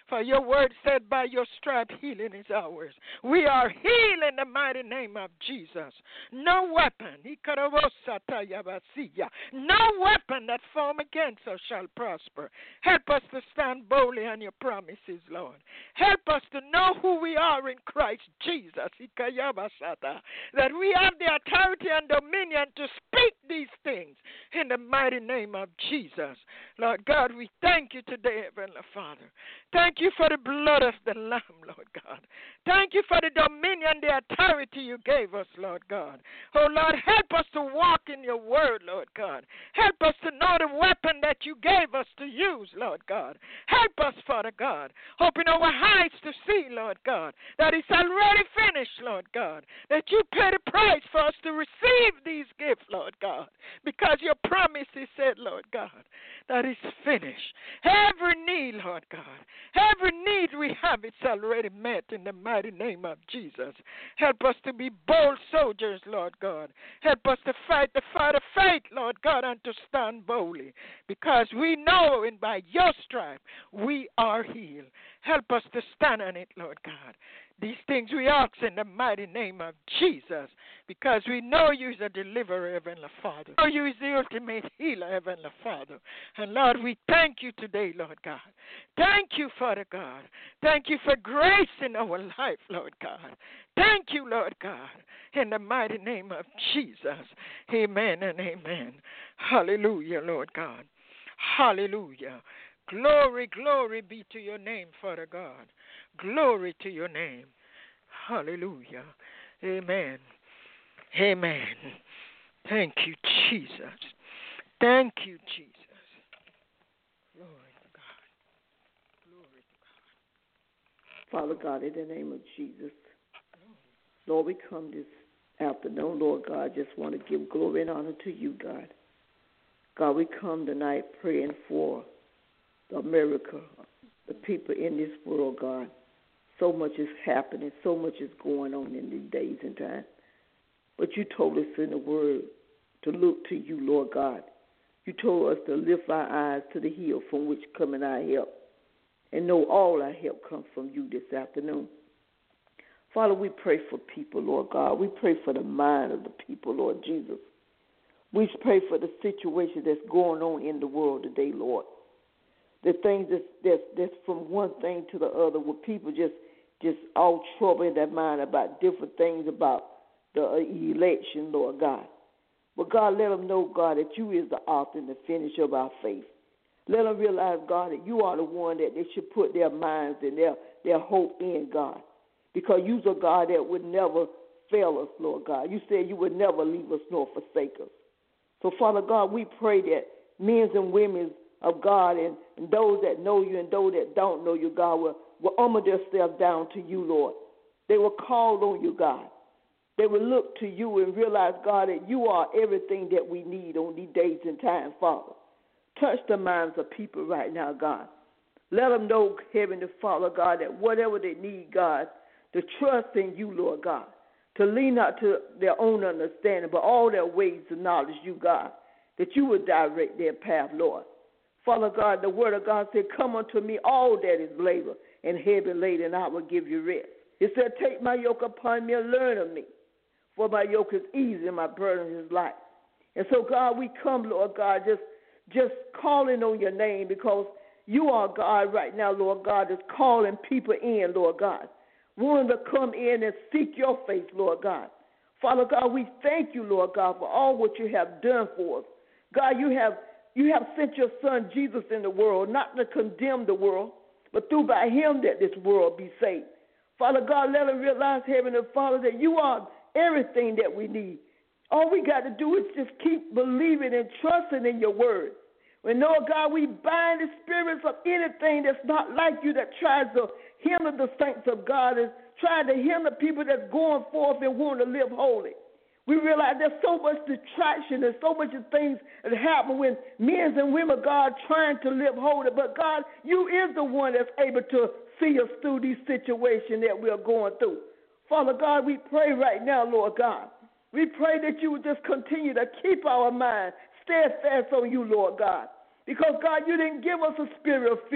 For your word said, by your stripe healing is ours. We are healed in the mighty name of Jesus. No weapon, no weapon that form against us shall prosper. Help us to stand boldly on your promises, Lord. Help us to know who we are in Christ Jesus, that we have the authority and dominion to speak these things in the mighty name of Jesus. Lord God, we thank you today, Heavenly Father. Thank you for the blood of the Lamb, Lord God. Thank you for the dominion, the authority you gave us, Lord God. Oh, Lord, help us to walk in your word, Lord God. Help us to know the weapon that you gave us to use, Lord God. Help us, Father God. Open our eyes to see, Lord God, that it's already finished, Lord God, that you pay the price for us to receive these gifts, Lord God, because your promise is said, Lord God, that it's finished. Every need, Lord God, every need we have, it's already met in the mighty name of Jesus. Help us to be bold soldiers, Lord God. Help us to fight the fight of faith, Lord God, and to stand boldly, because we know and by your stripe we are healed. Help us to stand on it, Lord God. These things we ask in the mighty name of Jesus, because we know you is a deliverer, Heavenly Father. We know you is the ultimate healer, Heavenly Father. And Lord, we thank you today, Lord God. Thank you, Father God. Thank you for grace in our life, Lord God. Thank you, Lord God, in the mighty name of Jesus. Amen and amen. Hallelujah, Lord God. Hallelujah. Glory, glory be to your name, Father God. Glory to your name. Hallelujah. Amen. Amen. Thank you, Jesus. Thank you, Jesus. Glory to God. Glory to God. Father God, in the name of Jesus, Lord, we come this afternoon, Lord God, just want to give glory and honor to you, God. God, we come tonight praying for America, the people in this world, God. So much is happening. So much is going on in these days and times. But you told us in the word to look to you, Lord God. You told us to lift our eyes to the hill from which cometh our help, and know all our help comes from you this afternoon. Father, we pray for people, Lord God. We pray for the mind of the people, Lord Jesus. We pray for the situation that's going on in the world today, Lord. The things that's, that's, that's from one thing to the other, where people just just all trouble in their mind about different things about the election, Lord God. But God, let them know, God, that you is the author and the finisher of our faith. Let them realize, God, that you are the one that they should put their minds and their, their hope in, God. Because you're a God that would never fail us, Lord God. You said you would never leave us nor forsake us. So, Father God, we pray that men and women of God and, and those that know you and those that don't know you, God, will, will humble themselves down to you, Lord. They will call on you, God. They will look to you and realize, God, that you are everything that we need on these days and times, Father. Touch the minds of people right now, God. Let them know, Heavenly Father, God, that whatever they need, God, to trust in you, Lord God, to lean not to their own understanding, but all their ways to acknowledge you, God, that you would direct their path, Lord. Father God, the word of God said, come unto me, all that is labor and heavy laden, and I will give you rest. It said, take my yoke upon me and learn of me, for my yoke is easy and my burden is light. And so, God, we come, Lord God, just, just calling on your name, because you are God right now, Lord God, is calling people in, Lord God, wanting to come in and seek your face, Lord God. Father God, we thank you, Lord God, for all what you have done for us. God, you have You have sent your son Jesus in the world, not to condemn the world, but through by him that this world be saved. Father God, let us realize, Heavenly Father, that you are everything that we need. All we got to do is just keep believing and trusting in your word. And Lord God, we bind the spirits of anything that's not like you, that tries to hinder the saints of God and try to hinder people that's going forth and want to live holy. We realize there's so much distraction and so much things that happen when men and women, God, trying to live holy. But God, you is the one that's able to see us through these situations that we're going through. Father God, we pray right now, Lord God. We pray that you would just continue to keep our mind steadfast on you, Lord God. Because, God, you didn't give us a spirit of fear,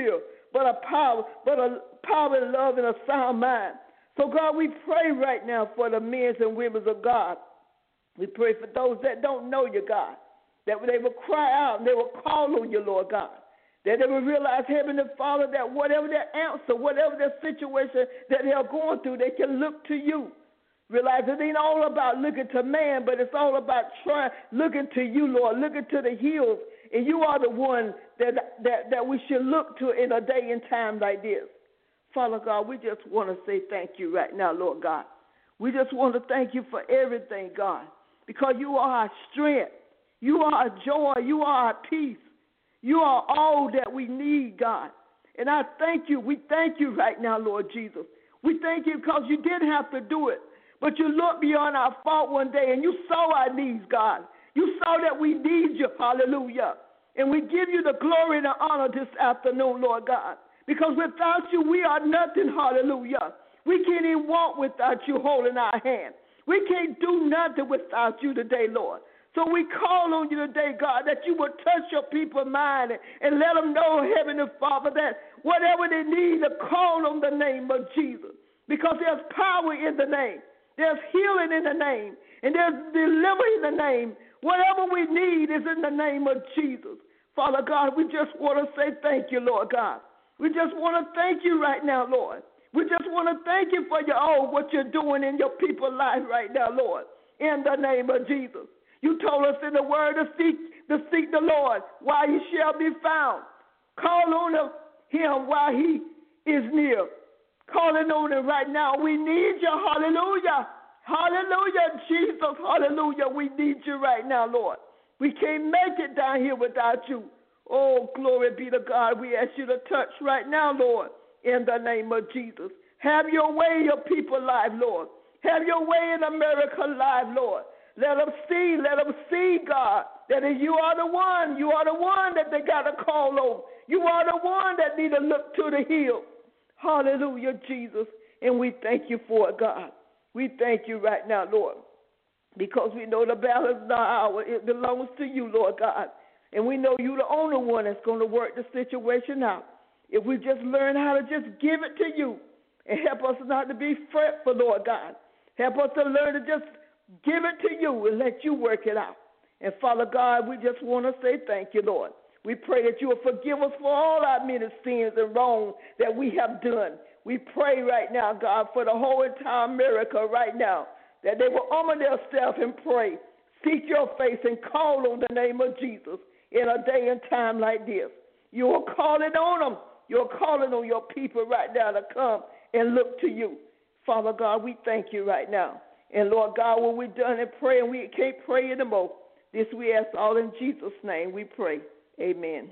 but a power, but a power and love and a sound mind. So, God, we pray right now for the men and women of God. We pray for those that don't know you, God, that they will cry out and they will call on you, Lord God, that they will realize, Heavenly Father, that whatever their answer, whatever their situation that they are going through, they can look to you. Realize it ain't all about looking to man, but it's all about trying, looking to you, Lord, looking to the hills, and you are the one that, that, that we should look to in a day and time like this. Father God, we just want to say thank you right now, Lord God. We just want to thank you for everything, God, because you are our strength. You are our joy. You are our peace. You are all that we need, God. And I thank you. We thank you right now, Lord Jesus. We thank you because you didn't have to do it, but you looked beyond our fault one day and you saw our needs, God. You saw that we need you, hallelujah. And we give you the glory and the honor this afternoon, Lord God, because without you we are nothing, hallelujah. We can't even walk without you holding our hand. We can't do nothing without you today, Lord. So we call on you today, God, that you will touch your people's mind and, and let them know, Heavenly Father, that whatever they need to call on the name of Jesus, because there's power in the name. There's healing in the name, and there's deliverance in the name. Whatever we need is in the name of Jesus. Father God, we just want to say thank you, Lord God. We just want to thank you right now, Lord. We just want to thank you for your oh, what you're doing in your people's life right now, Lord, in the name of Jesus. You told us in the word to seek, to seek the Lord while he shall be found. Call on him while he is near. Calling on him right now. We need you. Hallelujah. Hallelujah, Jesus. Hallelujah. We need you right now, Lord. We can't make it down here without you. Oh, glory be to God. We ask you to touch right now, Lord, in the name of Jesus. Have your way in your people's life, Lord. Have your way in America's life, Lord. Let them see, let them see, God, that you are the one. You are the one that they got to call on. You are the one that need to look to the hill. Hallelujah, Jesus. And we thank you for it, God. We thank you right now, Lord, because we know the battle is not ours. It belongs to you, Lord God. And we know you're the only one that's going to work the situation out. If we just learn how to just give it to you and help us not to be fretful, Lord God. Help us to learn to just give it to you and let you work it out. And, Father God, we just want to say thank you, Lord. We pray that you will forgive us for all our many sins and wrong that we have done. We pray right now, God, for the whole entire America right now, that they will humble themselves and pray, seek your face, and call on the name of Jesus in a day and time like this. You are calling on them. You're calling on your people right now to come and look to you. Father God, we thank you right now. And, Lord God, when we're done and praying, we can't pray anymore. This we ask all in Jesus' name we pray. Amen.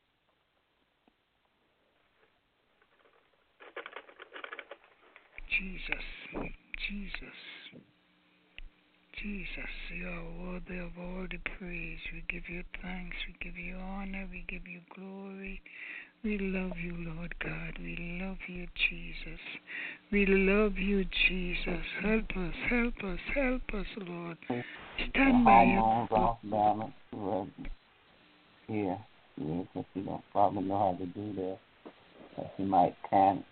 Jesus, Jesus, Jesus, you are worthy of all the praise. We give you thanks, we give you honor, we give you glory. We love you, Lord God. We love you, Jesus. We love you, Jesus. Help us, help us, help us, Lord. Stand by you. Yeah, yeah, because you don't probably know how to do that. But you might can.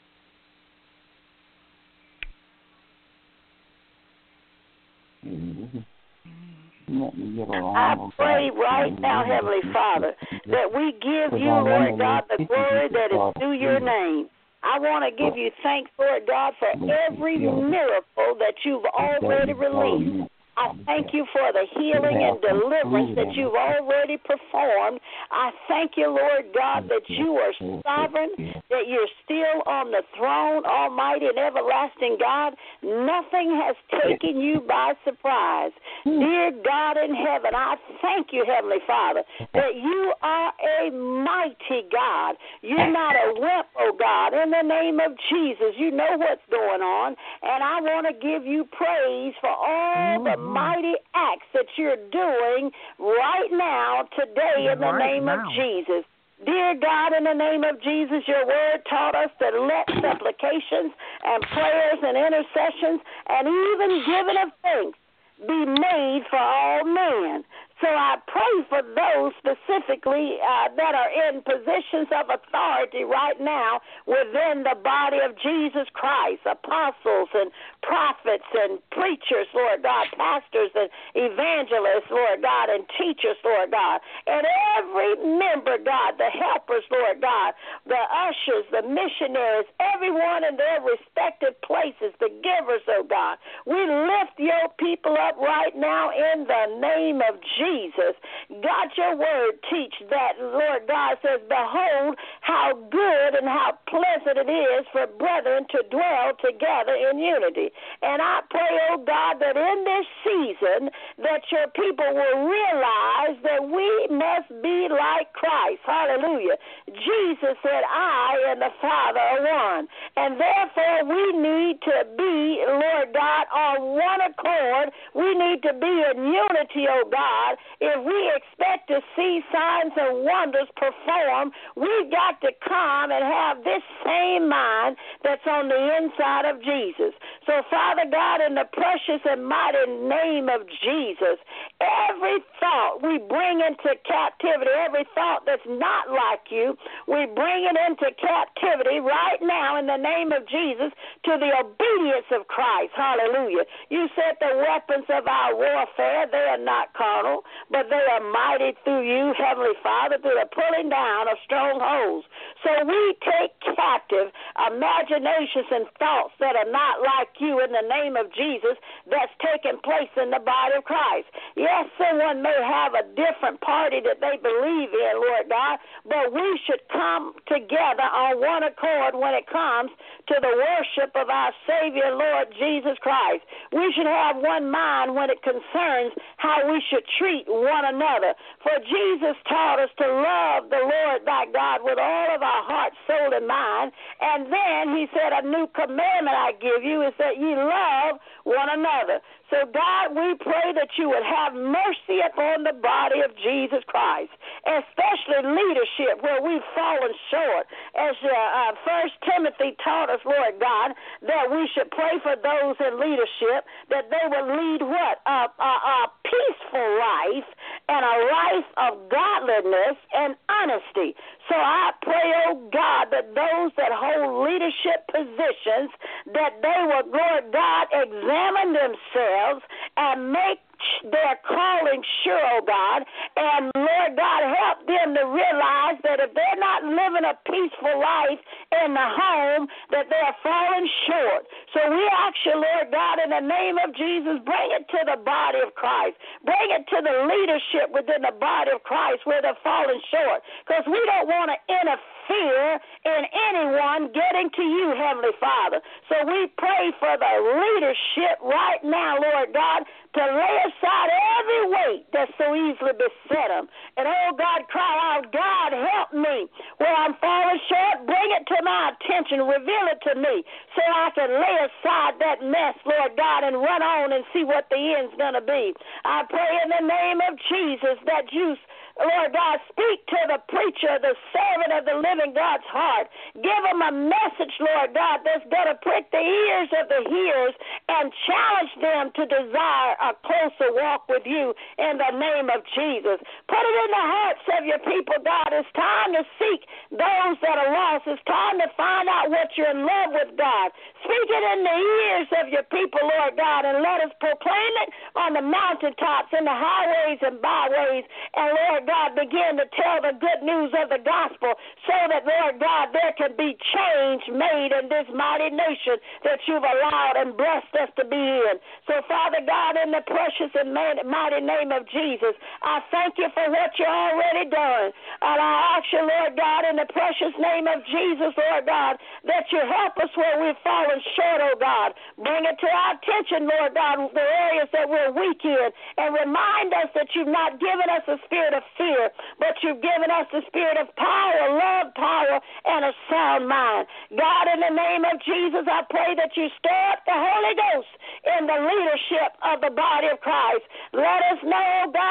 Mm-hmm. I pray right now, Heavenly Father, that we give you, Lord God, the glory that is due your name. I want to give you thanks, Lord God, for every miracle that you've already released. I thank you for the healing and deliverance that you've already performed. I thank you, Lord God, that you are sovereign, that you're still on the throne, almighty and everlasting God. Nothing has taken you by surprise. Dear God in heaven, I thank you, Heavenly Father, that you are a mighty God. You're not a wimp, oh God. In the name of Jesus, you know what's going on, and I want to give you praise for all the mighty acts that you're doing right now, today, in the name of Jesus. Dear God, in the name of Jesus, your word taught us to let supplications and prayers and intercessions and even giving of thanks be made for all men. So I pray for those specifically uh, that are in positions of authority right now within the body of Jesus Christ, apostles and prophets and preachers, Lord God, pastors and evangelists, Lord God, and teachers, Lord God, and every member, God, the helpers, Lord God, the ushers, the missionaries, everyone in their respective places, the givers, oh God. We lift your people up right now in the name of Jesus. God, your word teach that, Lord God, says, behold how good and how pleasant it is for brethren to dwell together in unity. And I pray, oh God, that in this season that your people will realize that we must be like Christ. Hallelujah. Jesus said, I and the Father are one. And therefore we need to be, Lord God, on one accord. We need to be in unity, oh God. If we expect to see signs and wonders perform, we've got to come and have this same mind that's on the inside of Jesus. So, Father God, in the precious and mighty name of Jesus, every thought we bring into captivity, every thought that's not like you, we bring it into captivity right now in the name of Jesus to the obedience of Christ. Hallelujah. You said the weapons of our warfare, they are not carnal, but they are mighty through you, Heavenly Father, through the pulling down of strongholds. So we take captive imaginations and thoughts that are not like you in the name of Jesus that's taking place in the body of Christ. Yes, someone may have a different party that they believe in, Lord God, but we should come together on one accord when it comes to the worship of our Savior, Lord Jesus Christ. We should have one mind when it concerns how we should treat one another. For Jesus taught us to love the Lord thy God with all of our heart, soul, and mind. And then he said, a new commandment I give you is that ye love one another. So, God, we pray that you would have mercy upon the body of Jesus Christ, especially leadership where we've fallen short. As uh, uh, First Timothy taught us, Lord God, that we should pray for those in leadership, that they will lead what? A, a, a peaceful life and a life of godliness and honesty. So I pray, oh God, that those that hold leadership positions, that they will, Lord God, examine themselves and make their calling sure, oh God, and Lord God, help them to realize that if they're not living a peaceful life in the home, that they're falling short. So we ask you, Lord God, in the name of Jesus, bring it to the body of Christ. Bring it to the leadership within the body of Christ where they're falling short, because we don't want to interfere in anyone getting to you, Heavenly Father. So we pray for the leadership right now, Lord God, to lay aside every weight that so easily beset them. And, oh, God, cry out, God, help me. Where I'm falling short, bring it to my attention, reveal it to me so I can lay aside that mess, Lord God, and run on and see what the end's going to be. I pray in the name of Jesus that you, Lord God, speak to the preacher, the servant of the living God's heart. Give him a message, Lord God, that's going to prick the ears of the hearers and challenge them to desire a closer walk with you in the name of Jesus. Put it in the hearts of your people, God. It's time to seek those that are lost. It's time to find out what you're in love with, God. Speak it in the ears of your people, Lord God, and let us proclaim it on the mountaintops, in the highways and byways, and Lord God, begin to tell the good news of the gospel so that, Lord God, there can be change made in this mighty nation that you've allowed and blessed us to be in. So, Father God, in the precious and mighty name of Jesus, I thank you for what you're already done. And I ask you, Lord God, in the precious name of Jesus, Lord God, that you help us where we've fallen short, oh God. Bring it to our attention, Lord God, the areas that we're weak in, and remind us that you've not given us a spirit of fear, but you've given us the spirit of power, love, power, and a sound mind. God, in the name of Jesus, I pray that you stir up the Holy Ghost in the leadership of the body of Christ. Let us know, God, without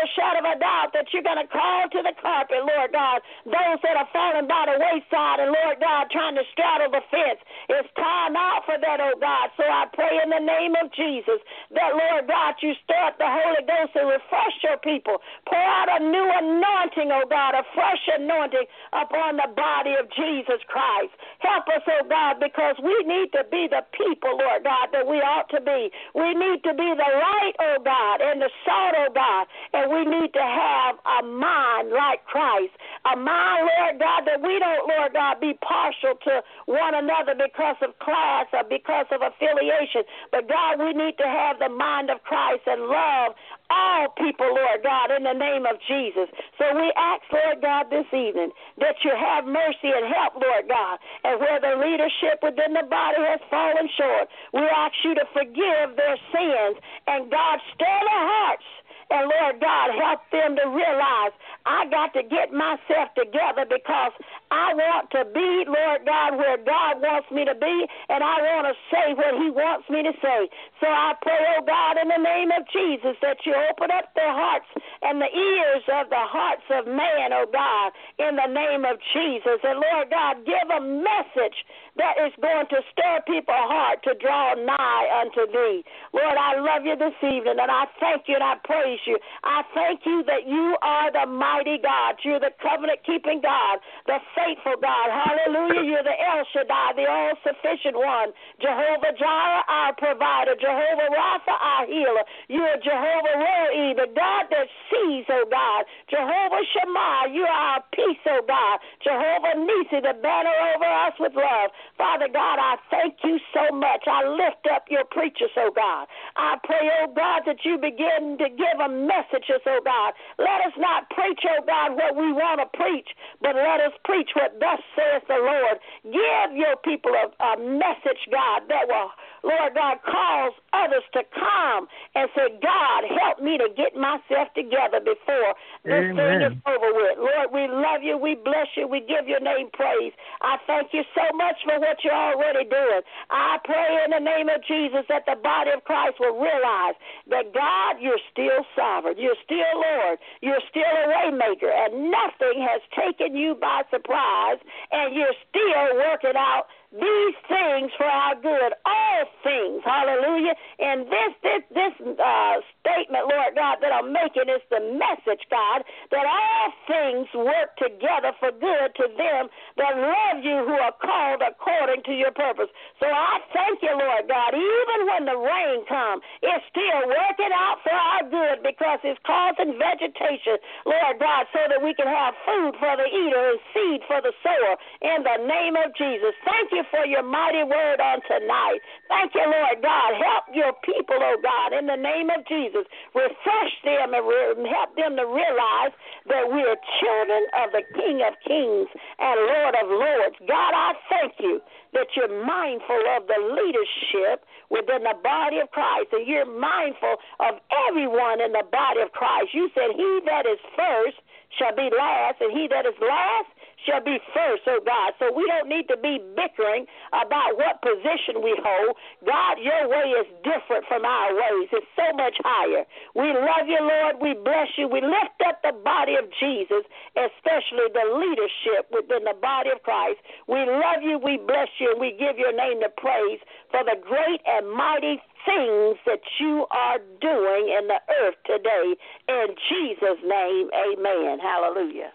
a shadow of a doubt that you're going to call to the carpet, Lord God, those that are falling by the wayside and, Lord God, trying to straddle the fence. It's time out for that, oh God. So I pray in the name of Jesus that, Lord God, you stir up the Holy Ghost and refresh your people. Pour out a new anointing, oh God, a fresh anointing upon the body of Jesus Christ. Help us, oh God, because we need to be the people, Lord God, that we ought to be. We need to be the light, oh God, and the salt, oh God, and we need to have a mind like Christ, a mind, Lord God, that we don't, Lord God, be partial to one another because of class or because of affiliation, but God, we need to have the mind of Christ and love all people, Lord God, in the name of Jesus. So we ask, Lord God, this evening that you have mercy and help, Lord God, and where the leadership within the body has fallen short, we ask you to forgive their sins, and God, stir their hearts. And, Lord God, help them to realize I got to get myself together because I want to be, Lord God, where God wants me to be, and I want to say what he wants me to say. So I pray, oh God, in the name of Jesus, that you open up their hearts and the ears of the hearts of man, oh God, in the name of Jesus. And, Lord God, give a message that is going to stir people's heart to draw nigh unto thee. Lord, I love you this evening, and I thank you and I praise you. I thank you that you are the mighty God. You're the covenant-keeping God, the faithful God. Hallelujah. You're the El Shaddai, the all-sufficient one. Jehovah-Jireh, our provider. Jehovah-Rapha, our healer. You're Jehovah-Roe, the God that sees, oh God. Jehovah-Shammah, you are our peace, oh God. Jehovah-Nisi, the banner over us with love. Father God, I thank you so much. I lift up your preachers, oh God. I pray, oh God, that you begin to give them messages, oh God. Let us not preach, oh God, what we want to preach, but let us preach what thus saith the Lord. Give your people a, a message, God, that will, Lord God, cause others to come and say, God, help me to get myself together before this Amen. Thing is over with. Lord, we love you. We bless you. We give your name praise. I thank you so much for what you're already doing. I pray in the name of Jesus that the body of Christ will realize that, God, you're still sovereign. You're still Lord. You're still a way maker, and nothing has taken you by surprise, and you're still working out these things for our good, all things, hallelujah. And this this this uh, statement, Lord God, that I'm making is the message, God, that all things work together for good to them that love you, who are called according to your purpose. So I thank you, Lord God, even when the rain comes, it's still working out for our good because it's causing vegetation, Lord God, so that we can have food for the eater and seed for the sower in the name of Jesus. Thank you for your mighty word on tonight. Thank you, Lord God. Help your people, oh God, in the name of Jesus. Refresh them and re- help them to realize that we are children of the King of Kings and Lord of Lords. God, I thank you that you're mindful of the leadership within the body of Christ, and you're mindful of everyone in the body of Christ. You said, he that is first shall be last, and he that is last shall be first, oh God. So we don't need to be bickering about what position we hold. God, your way is different from our ways. It's so much higher. We love you, Lord. We bless you. We lift up the body of Jesus, especially the leadership within the body of Christ. We love you. We bless you. And we give your name the praise for the great and mighty things that you are doing in the earth today. In Jesus' name, amen. Hallelujah.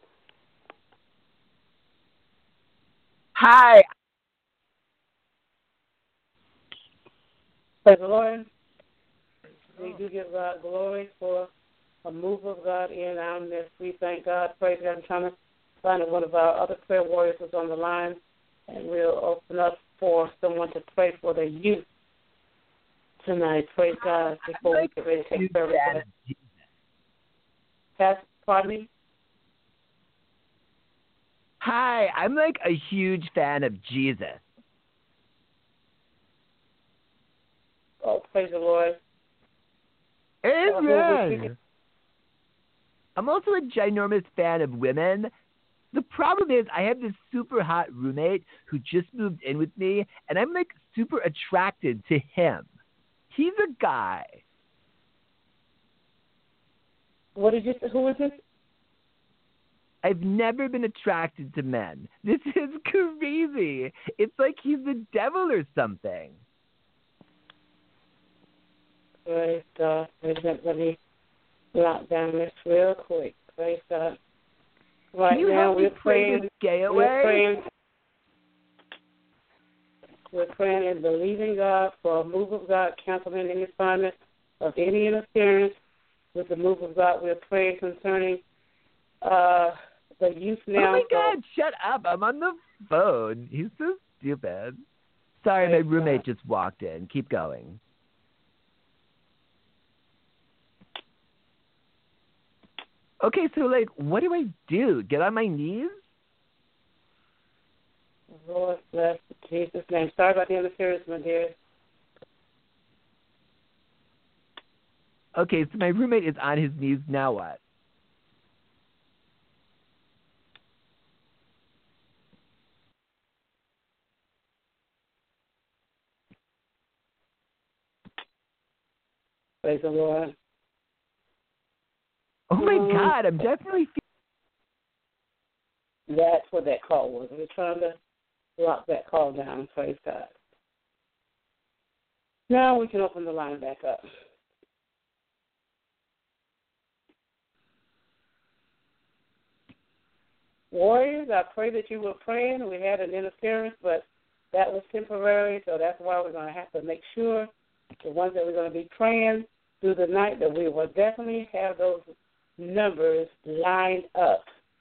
Hi. Praise the Lord. We do give God glory for a move of God in our midst. We thank God. Praise God. I'm trying to find one of our other prayer warriors is on the line, and we'll open up for someone to pray for the youth tonight. Praise God. Before we get ready to take service. Pastor, pardon me? Hi, I'm like a huge fan of Jesus. Oh, praise the Lord. Amen. I'm also a ginormous fan of women. The problem is I have this super hot roommate who just moved in with me, and I'm like super attracted to him. He's a guy. What did you say? Who is this? I've never been attracted to men. This is crazy. It's like he's the devil or something. Praise God. Let me lock down this real quick. Praise God. Right Can you now help we're me pray praying. this gay away? We're praying. We're praying and believing God for a move of God, canceling any assignment of any interference with the move of God. We're praying concerning uh, the youth now. Oh my God! Shut up! I'm on the phone. He's so stupid. Sorry, my roommate just walked in. Keep going. Okay, so, like, what do I do? Get on my knees? Lord bless Jesus' name. Sorry about the interference, my dear. Okay, so my roommate is on his knees. Now what? Praise the Lord. Oh, my God, I'm definitely... That's what that call was. We're trying to lock that call down. Praise God. Now we can open the line back up. Warriors, I pray that you were praying. We had an interference, but that was temporary, so that's why we're going to have to make sure the ones that we're going to be praying through the night that we will definitely have those numbers lined up.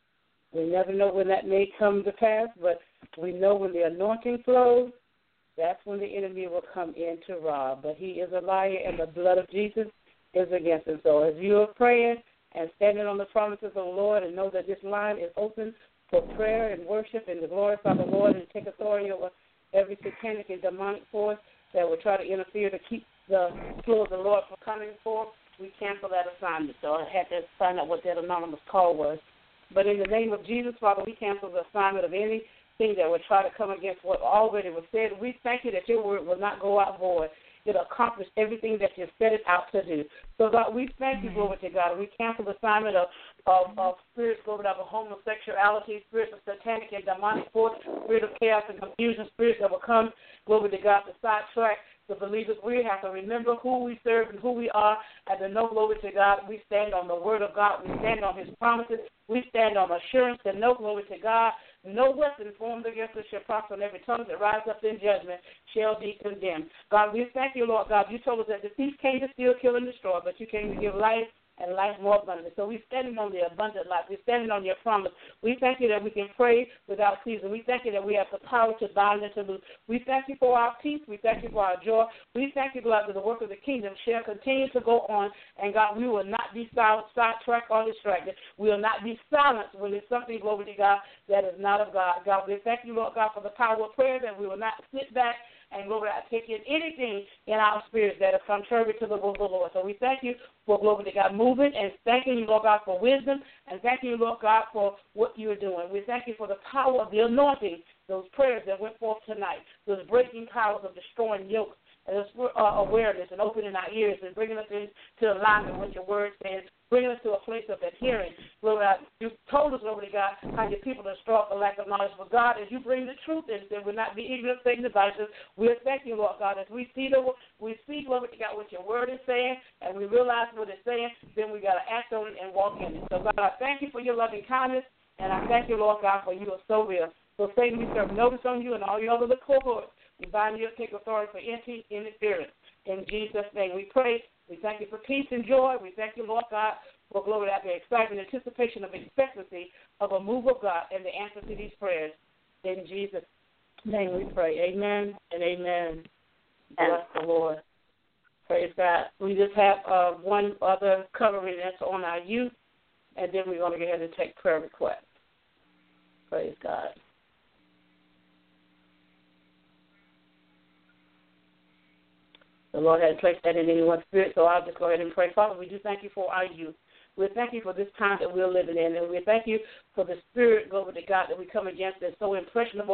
We never know when that may come to pass, but we know when the anointing flows, that's when the enemy will come in to rob. But he is a liar, and the blood of Jesus is against him. So as you are praying and standing on the promises of the Lord, and know that this line is open for prayer and worship and to glorify the Lord and take authority over every satanic and demonic force that will try to interfere to keep the flow of the Lord from coming forth, we cancel that assignment. So I had to find out what that anonymous call was. But in the name of Jesus, Father, we cancel the assignment of anything that would try to come against what already was said. We thank you that your word will not go out void. It'll accomplish everything that you set it out to do. So, God, we thank you, glory to God. We cancel the assignment of, of, of spirits, glory to God, of homosexuality, spirits of satanic and demonic force, spirit of chaos and confusion, spirits that will come, glory to God, to sidetrack the believers. We have to remember who we serve and who we are, and to know, glory to God, we stand on the word of God. We stand on his promises. We stand on assurance and know, glory to God, no weapon formed against us shall prosper, and every tongue that rises up in judgment shall be condemned. God, we thank you, Lord God. You told us that the thief came to steal, kill, and destroy, but you came to give life and life more abundantly. So we're standing on the abundant life. We're standing on your promise. We thank you that we can pray without ceasing. We thank you that we have the power to bind and to loose. We thank you for our peace. We thank you for our joy. We thank you, God, that the work of the kingdom shall continue to go on. And, God, we will not be silent, sidetracked, or distracted. We will not be silenced when there's something, glory to God, that is not of God. God, we thank you, Lord God, for the power of prayer, that we will not sit back and, Lord, I take in anything in our spirits that is contrary to the will of the Lord. So we thank you for, glory to God, moving, and thanking you, Lord God, for wisdom, and thanking you, Lord God, for what you're doing. We thank you for the power of the anointing, those prayers that went forth tonight, those breaking powers of destroying yokes, and this uh, awareness and opening our ears and bringing us into alignment with your word says, bringing us to a place of adherence. Lord God, you told us, Lord God, how your people are strong for lack of knowledge. But God, as you bring the truth in, there will not be ignorant things devices. We thank you, Lord God, as we see the we see, Lord God, what your word is saying, and we realize what it's saying, then we got to act on it and walk in it. So God, I thank you for your loving kindness, and I thank you, Lord God, for you are so real. So Satan, we serve notice on you and all your other cohorts. We bind you to take authority for any interference. In Jesus' name we pray. We thank you for peace and joy. We thank you, Lord God, for glory out there, excitement, anticipation of expectancy of a move of God and the answer to these prayers. In Jesus' name we pray. Amen and amen. Bless the Lord. Praise God. We just have uh, one other covering that's on our youth, and then we're going to go ahead and take prayer requests. Praise God. The Lord had placed that in anyone's spirit, so I'll just go ahead and pray. Father, we do thank you for our youth. We thank you for this time that we're living in, and we thank you for the spirit, glory to God, that we come against that's so impressionable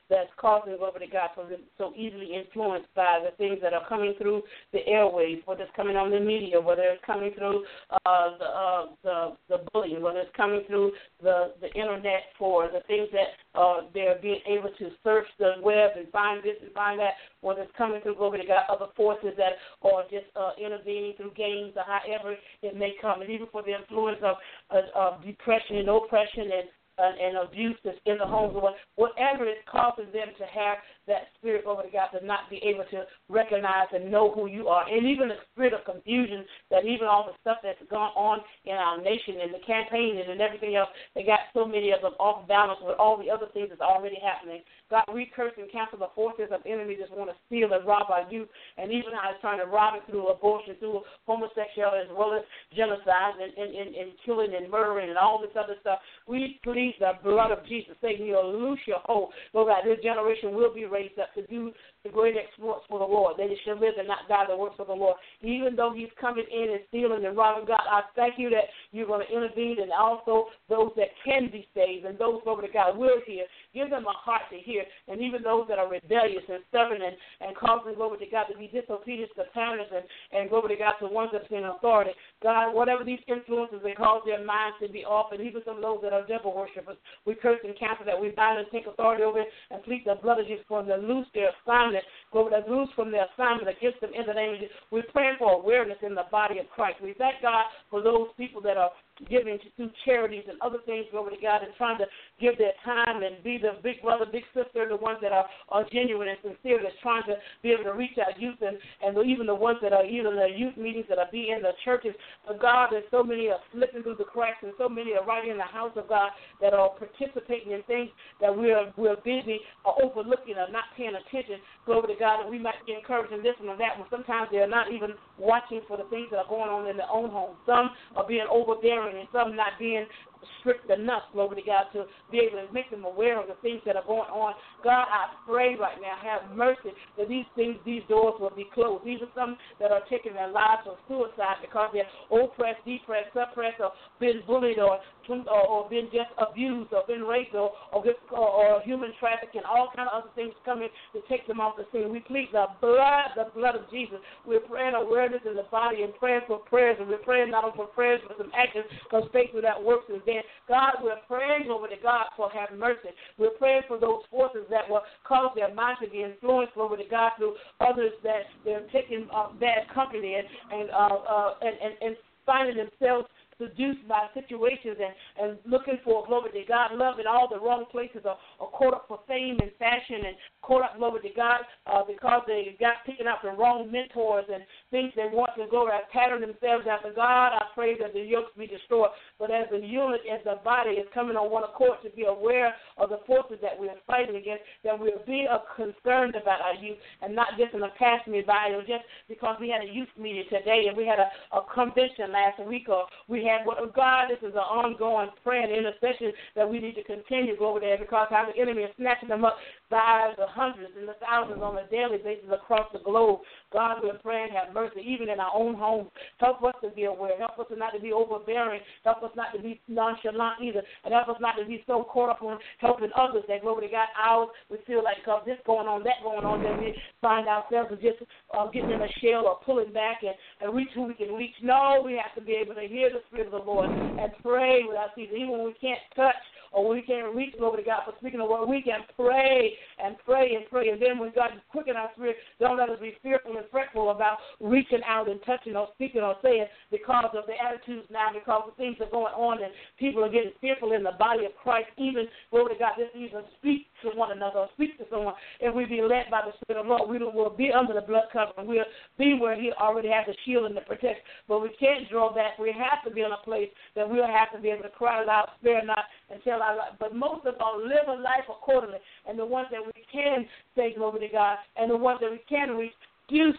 that's causing, glory to God, so, so easily influenced by the things that are coming through the airwaves, whether it's coming on the media, whether it's coming through uh, the, uh, the the bullying, whether it's coming through the, the internet for the things that uh, they're being able to search the web and find this and find that, whether it's coming through, glory to God, other forces that are just uh, intervening through games or however it may come, and even for the influence of, of, of depression and oppression and Uh, and abuse that's in the homes, or whatever is causing them to have that spirit over to God, to not be able to recognize and know who you are. And even the spirit of confusion, that even all the stuff that's gone on in our nation and the campaigning and everything else, they got so many of them off balance with all the other things that's already happening. God, we curse and cancel the forces of enemies that want to steal and rob our youth, and even how it's trying to rob it through abortion, through homosexuality, as well as genocide and, and, and, and killing and murdering and all this other stuff. We plead the blood of Jesus, Satan, you'll loose your hold. Lord God, this generation will be raised up to do the great exploits for the Lord. They shall live and not die the works of the Lord. Even though he's coming in and stealing and robbing, God, I thank you that you're going to intervene, and also those that can be saved and those, over to God, will hear. Give them a heart to hear. And even those that are rebellious and stubborn and, and causing, glory to God, to be disobedient to parents and, and glory to God, to ones that's in authority. God, whatever these influences, they cause their minds to be off, and even some of those that are devil worshipers, we curse and cancel that. We bind and take authority over it and plead the blood of Jesus for them to loose their assignment, glory to loose from their assignment against them in the name of Jesus. We're praying for awareness in the body of Christ. We thank God for those people that are giving to, through charities and other things, glory to God, and trying to give their time and be the big brother, big sister, the ones that are, are genuine and sincere, that's trying to be able to reach our youth, and, and even the ones that are even the youth meetings that are being in the churches. But God, there's so many are slipping through the cracks, and so many are right in the house of God that are participating in things that we're we're busy or overlooking or not paying attention, glory to God, and we might be encouraging this one or that one. Sometimes they're not even watching for the things that are going on in their own home. Some are being overbearing, and some not being strict enough, glory to God, to be able to make them aware of the things that are going on. God, I pray right now, have mercy that these things, these doors will be closed. Even some that are taking their lives of suicide because they're oppressed, depressed, suppressed, or been bullied, or or, or been just abused, or been raped, or or, or, or human trafficking, all kind of other things coming to take them off the scene. We plead the blood, the blood of Jesus. We're praying awareness in the body and praying for prayers, and we're praying not only for prayers but some actions, because faith without works is dead. God, we're praying over to God for have mercy. We're praying for those forces that will cause their minds to be influenced over to God through others that they're taking uh, bad company and and, uh, uh, and and and finding themselves seduced by situations and, and looking for, glory to God, love in all the wrong places, or, or caught up for fame and fashion, and caught up, glory to God, uh, because they got picking up the wrong mentors and things they want to go and pattern themselves after. God, I pray that the yokes be destroyed. But as a unit, as the body is coming on one accord to be aware of the forces that we are fighting against, that we'll be uh, concerned about our youth and not just in a pass me by, or just because we had a youth meeting today and we had a, a convention last week, or we had, well, God, this is an ongoing prayer and intercession that we need to continue over there, because how the enemy is snatching them up by the hundreds and the thousands on a daily basis across the globe. God, we're praying, have mercy, even in our own homes. Help us to be aware. Help us not to be overbearing. Help us not to be nonchalant either. And help us not to be so caught up on helping others that, glory to God, ours, we feel like uh, this going on, that going on, then we find ourselves just uh, getting in a shell or pulling back and, and reach who we can reach. No, we have to be able to hear the Spirit of the Lord and pray without ceasing. Even when we can't touch or we can't reach, glory to God, for speaking the word, we can pray and pray and pray. And then when God is quicken our spirit, don't let us be fearful and fretful about reaching out and touching or speaking or saying, because of the attitudes now, because the things are going on and people are getting fearful in the body of Christ. Even, glory to God, just even speak to one another or speak to someone. If we be led by the Spirit of the Lord, we will be under the blood covering. We'll be where He already has the shield and the protection. But we can't draw back. We have to be in a place that we'll have to be able to cry loud, spare not, and tell our life. But most of all, live a life accordingly. And the ones that we can say, glory to God, and the ones that we can reach, do so,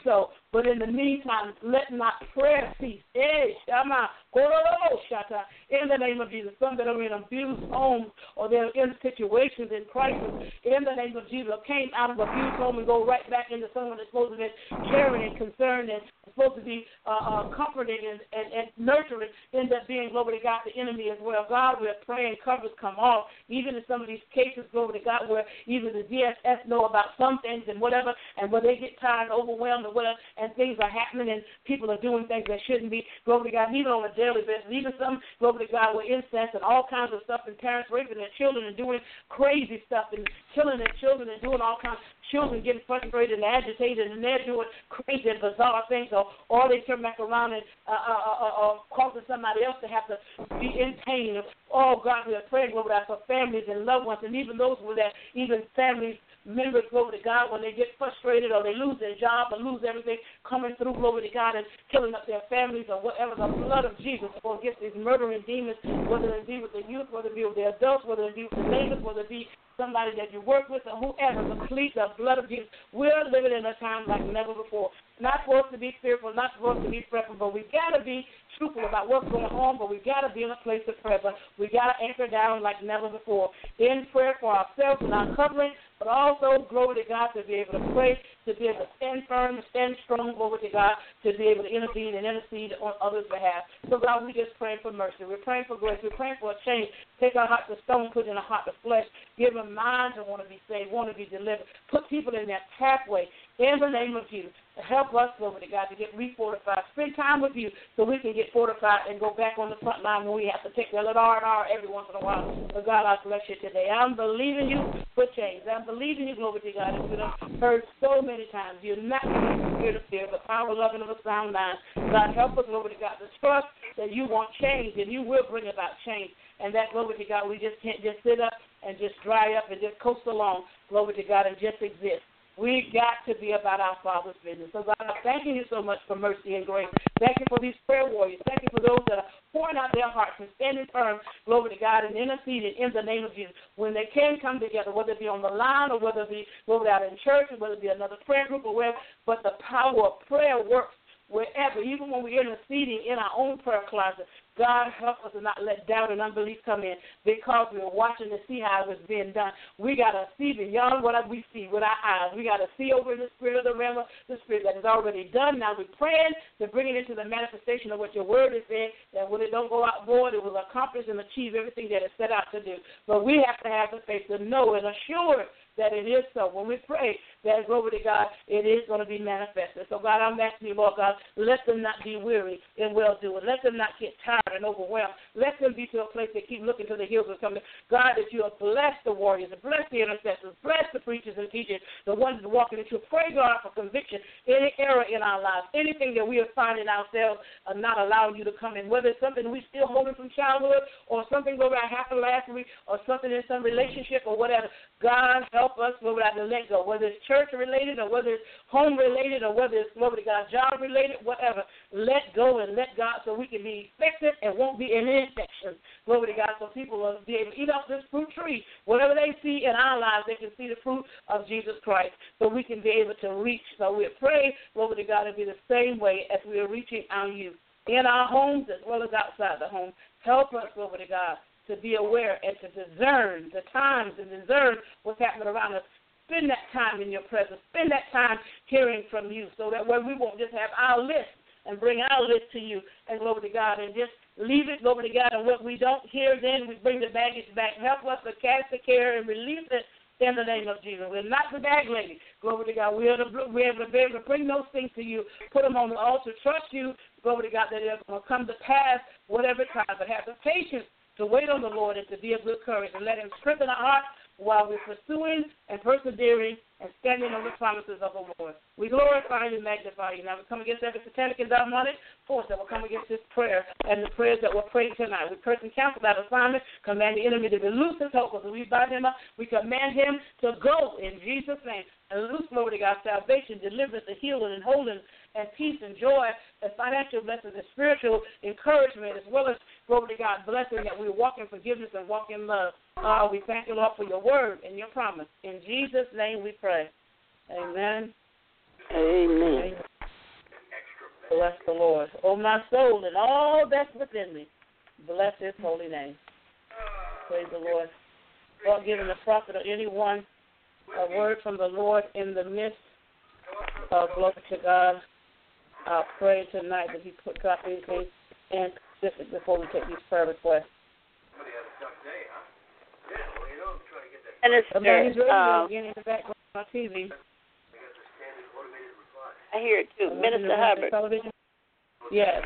But in the meantime, let not prayer cease. Eh, Shama, Kororo, Shata. In the name of Jesus, some that are in abused homes or they're in situations in crisis, in the name of Jesus, came out of abused home and go right back into someone that's supposed to be caring and concerned and supposed to be uh, uh, comforting and, and, and nurturing, end up being, glory to God, the enemy as well. God, we're praying covers come off, even in some of these cases, glory to God, where even the D S S know about some things and whatever, and where they get tired, overwhelmed, or whatever, and things are happening and people are doing things that shouldn't be, glory to God, even on a daily basis, even some, glory to God, with incest and all kinds of stuff, and parents raping their children and doing crazy stuff and killing their children and doing all kinds of children getting frustrated and agitated, and they're doing crazy and bizarre things, or, or they turn back around and uh, uh, uh, uh, causing somebody else to have to be in pain. Oh, God, we are praying, glory to God, for families and loved ones, and even those with that, even families, members, glory to God, when they get frustrated or they lose their job or lose everything, coming through, glory to God, and killing up their families or whatever, the blood of Jesus will against these murdering demons, whether it be with the youth, whether it be with the adults, whether it be with the neighbors, whether it be somebody that you work with or whoever, the police, the blood of Jesus. We're living in a time like never before. Not for us to be fearful, not for us to be fretful, but we got to be truthful about what's going on, but we got to be in a place of prayer. But we got to anchor down like never before in prayer for ourselves and our covering, but also, glory to God, to be able to pray, to be able to stand firm, stand strong, glory to God, to be able to intervene and intercede on others' behalf. So, God, we're just praying for mercy. We're praying for grace. We're praying for a change. Take our heart to stone, put in a heart of flesh. Give them minds that want to be saved, want to be delivered. Put people in their pathway in the name of Jesus. Help us, glory to God, to get refortified. Spend time with you so we can get fortified and go back on the front line when we have to take that little R and R every once in a while. So, God, I bless you today. I'm believing you for change. I'm believing you, glory to God, as we've heard so many times. You're not going to fear to fear, but power, love, and of a sound mind. God, help us, glory to God, to trust that you want change and you will bring about change. And that, glory to God, we just can't just sit up and just dry up and just coast along, glory to God, and just exist. We got to be about our Father's business. So, God, thank you so much for mercy and grace. Thank you for these prayer warriors. Thank you for those that are pouring out their hearts and standing firm, glory to God, and interceding in the name of Jesus. When they can come together, whether it be on the line or whether it be, glory out in church or whether it be another prayer group or wherever, but the power of prayer works wherever, even when we're interceding in our own prayer closet. God, help us to not let doubt and unbelief come in because we're watching to see how it's being done. We got to see beyond what we see with our eyes. We got to see over in the spirit of the realm of the spirit that is already done. Now we're praying to bring it into the manifestation of what your word is saying, that when it don't go out void, it will accomplish and achieve everything that it's set out to do. But we have to have the faith to know and assure that it is so. When we pray, that glory to God, it is going to be manifested. So, God, I'm asking you, Lord God, let them not be weary in well-doing. Let them not get tired and overwhelmed. Let them be to a place that keep looking to the hills of coming. God, that you have blessed the warriors, bless the intercessors, bless the preachers and teachers, the ones that walking into. Pray, God, for conviction, any error in our lives, anything that we are finding ourselves uh, not allowing you to come in, whether it's something we still holding from childhood or something that happened last week or something in some relationship or whatever. God, help us, Lord, to let go, whether it's church-related or whether it's home-related or whether it's, Lord, God, job-related, whatever. Let go and let God so we can be effective and won't be any infection. Glory to God, so people will be able to eat off this fruit tree. Whatever they see in our lives, they can see the fruit of Jesus Christ, so we can be able to reach. So we pray, Lord, to God, to be the same way as we are reaching our youth in our homes as well as outside the home. Help us, Lord, to God, to be aware and to discern the times and discern what's happening around us. Spend that time in your presence. Spend that time hearing from you so that way we won't just have our list and bring our list to you and glory to God and just leave it, glory to God, and what we don't hear then we bring the baggage back. Help us to cast the care and release it in the name of Jesus. We're not the bag lady. Glory to God. We're able to, we're able to be able to bring those things to you, put them on the altar, trust you, glory to God, that they're going to come to pass whatever time, but have the patience to wait on the Lord and to be of good courage and let him strengthen our heart while we're pursuing and persevering and standing on the promises of the Lord. We glorify you and magnify you. Now we come against every satanic and demonic force that will come against this prayer and the prayers that were prayed tonight. We curse and cancel that assignment, command the enemy to be loose and help us. We bind him up. We command him to go in Jesus' name. And loose, glory to God, salvation, deliverance, and healing, and wholeness, and peace, and joy, and financial blessings, and spiritual encouragement, as well as, glory to God, blessing that we walk in forgiveness and walk in love. Uh, we thank you, Lord, for your word and your promise. In Jesus' name we pray. Amen. Amen. Bless the Lord. Oh, my soul and all that's within me. Bless his holy name. Praise the Lord. God, giving the prophet or anyone a word from the Lord in the midst of glory to God. I'll pray tonight that he put drop anything in specific before we take these prayer requests. And it's Minister, uh, again in the background on T V. I hear it too. Minister Hubbard. Television? Yes.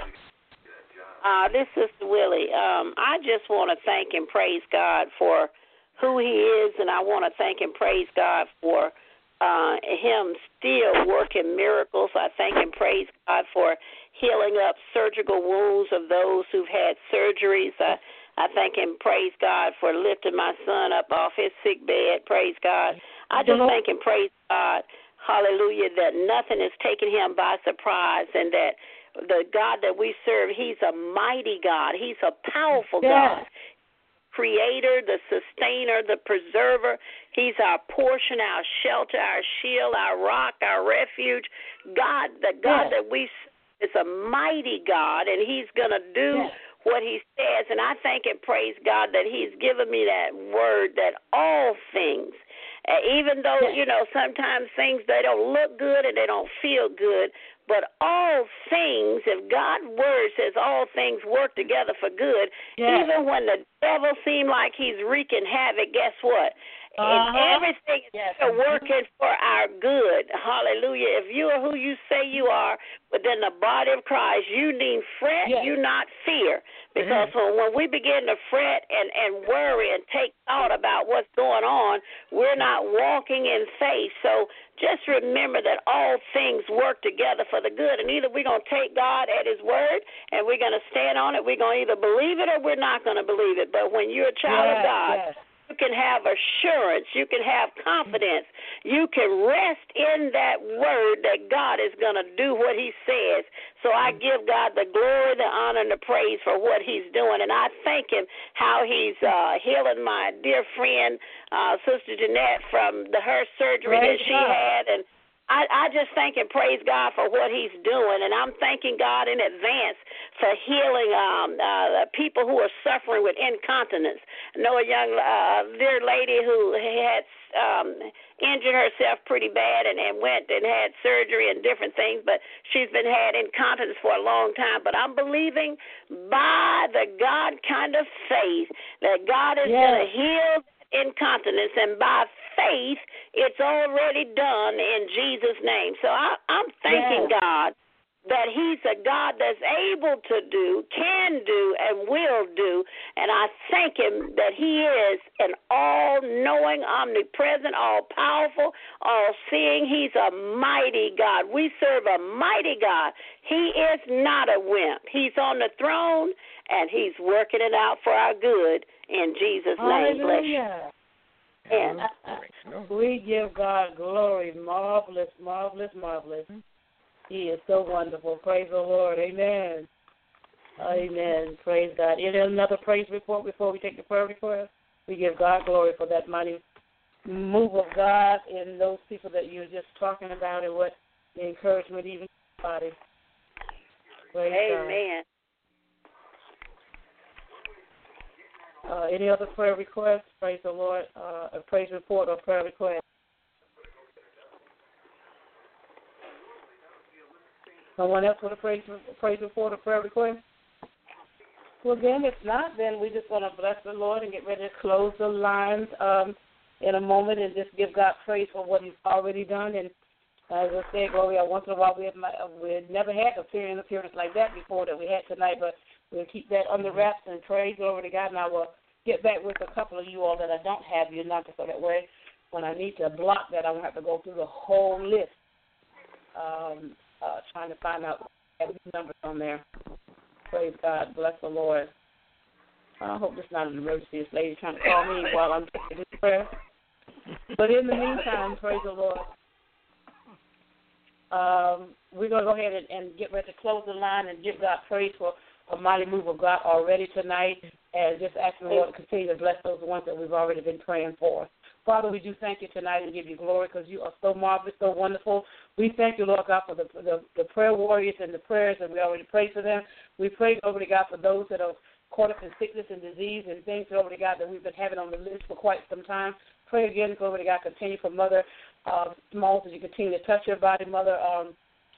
Uh, this is Sister Willie. Um, I just want to thank and praise God for who he is, and I want to thank and praise God for uh, him still working miracles. I thank and praise God for healing up surgical wounds of those who've had surgeries. I, I thank and praise God for lifting my son up off his sick bed. Praise God. I just thank and praise God, hallelujah, that nothing is taking him by surprise, and that the God that we serve, he's a mighty God. He's a powerful yes. God. Creator, the sustainer, the preserver. He's our portion, our shelter, our shield, our rock, our refuge. God, the God yes. that we serve is a mighty God, and he's going to do yes. what he says. And I thank and praise God that he's given me that word that all things, uh, even though, yes. you know, sometimes things, they don't look good and they don't feel good, but all things, if God's word says all things work together for good, yes. even when the devil seems like he's wreaking havoc, guess what? Uh-huh. And everything is yes. working for our good. Hallelujah. If you are who you say you are within the body of Christ, you need fret, yes. you not fear. Because mm-hmm. when, when we begin to fret and, and worry and take thought about what's going on, we're not walking in faith. So just remember that all things work together for the good. And either we're going to take God at his word and we're going to stand on it. We're going to either believe it or we're not going to believe it. But when you're a child yes, of God, yes. you can have assurance. You can have confidence. You can rest in that word that God is going to do what he says. So I give God the glory, the honor, and the praise for what he's doing. And I thank him how he's uh, healing my dear friend, uh, Sister Jeanette, from the, her surgery praise that she God. had. And I, I just thank and praise God for what he's doing, and I'm thanking God in advance for healing um, uh, people who are suffering with incontinence. I know a young, uh, dear lady who had um, injured herself pretty bad and, and went and had surgery and different things, but she's been had incontinence for a long time. But I'm believing by the God kind of faith that God is yes. going to heal incontinence, and by faith, it's already done in Jesus' name. So I, I'm thanking yes. God that he's a God that's able to do, can do, and will do, and I thank him that he is an all-knowing, omnipresent, all-powerful, all-seeing. He's a mighty God. We serve a mighty God. He is not a wimp. He's on the throne, and he's working it out for our good. In Jesus' name, bless you. And we give God glory. Marvelous, marvelous, marvelous. He is so wonderful. Praise the Lord. Amen. Amen. Praise God. Any another praise report before we take the prayer request? We give God glory for that mighty move of God in those people that you're just talking about, and what the encouragement even to the body. Praise Amen. God. Uh, any other prayer requests? Praise the Lord. Uh, a praise report or prayer request? Someone else with a praise, praise report or prayer request? Well, again, if not, then we just want to bless the Lord and get ready to close the lines um, in a moment and just give God praise for what he's already done. And as I said, Gloria, once in a while we have we had never had a appearance, appearance like that before that we had tonight, but we'll keep that under wraps and praise glory to God. And I will get back with a couple of you all that I don't have you, not so that way when I need to block that, I won't have to go through the whole list um, uh, trying to find out every numbers on there. Praise God. Bless the Lord. I hope this is not an emergency. This lady trying to call me while I'm doing this prayer. But in the meantime, praise the Lord. Um, we're going to go ahead and, and get ready to close the line and give God praise for a mighty move of God already tonight, and just asking the Lord to continue to bless those ones that we've already been praying for. Father, we do thank you tonight and give you glory because you are so marvelous, so wonderful. We thank you, Lord God, for the, the, the prayer warriors and the prayers that we already prayed for them. We pray, over to God, for those that are caught up in sickness and disease and things, over to God, that we've been having on the list for quite some time. Pray again, over to God, continue for Mother uh, Smalls as you continue to touch her body, Mother um,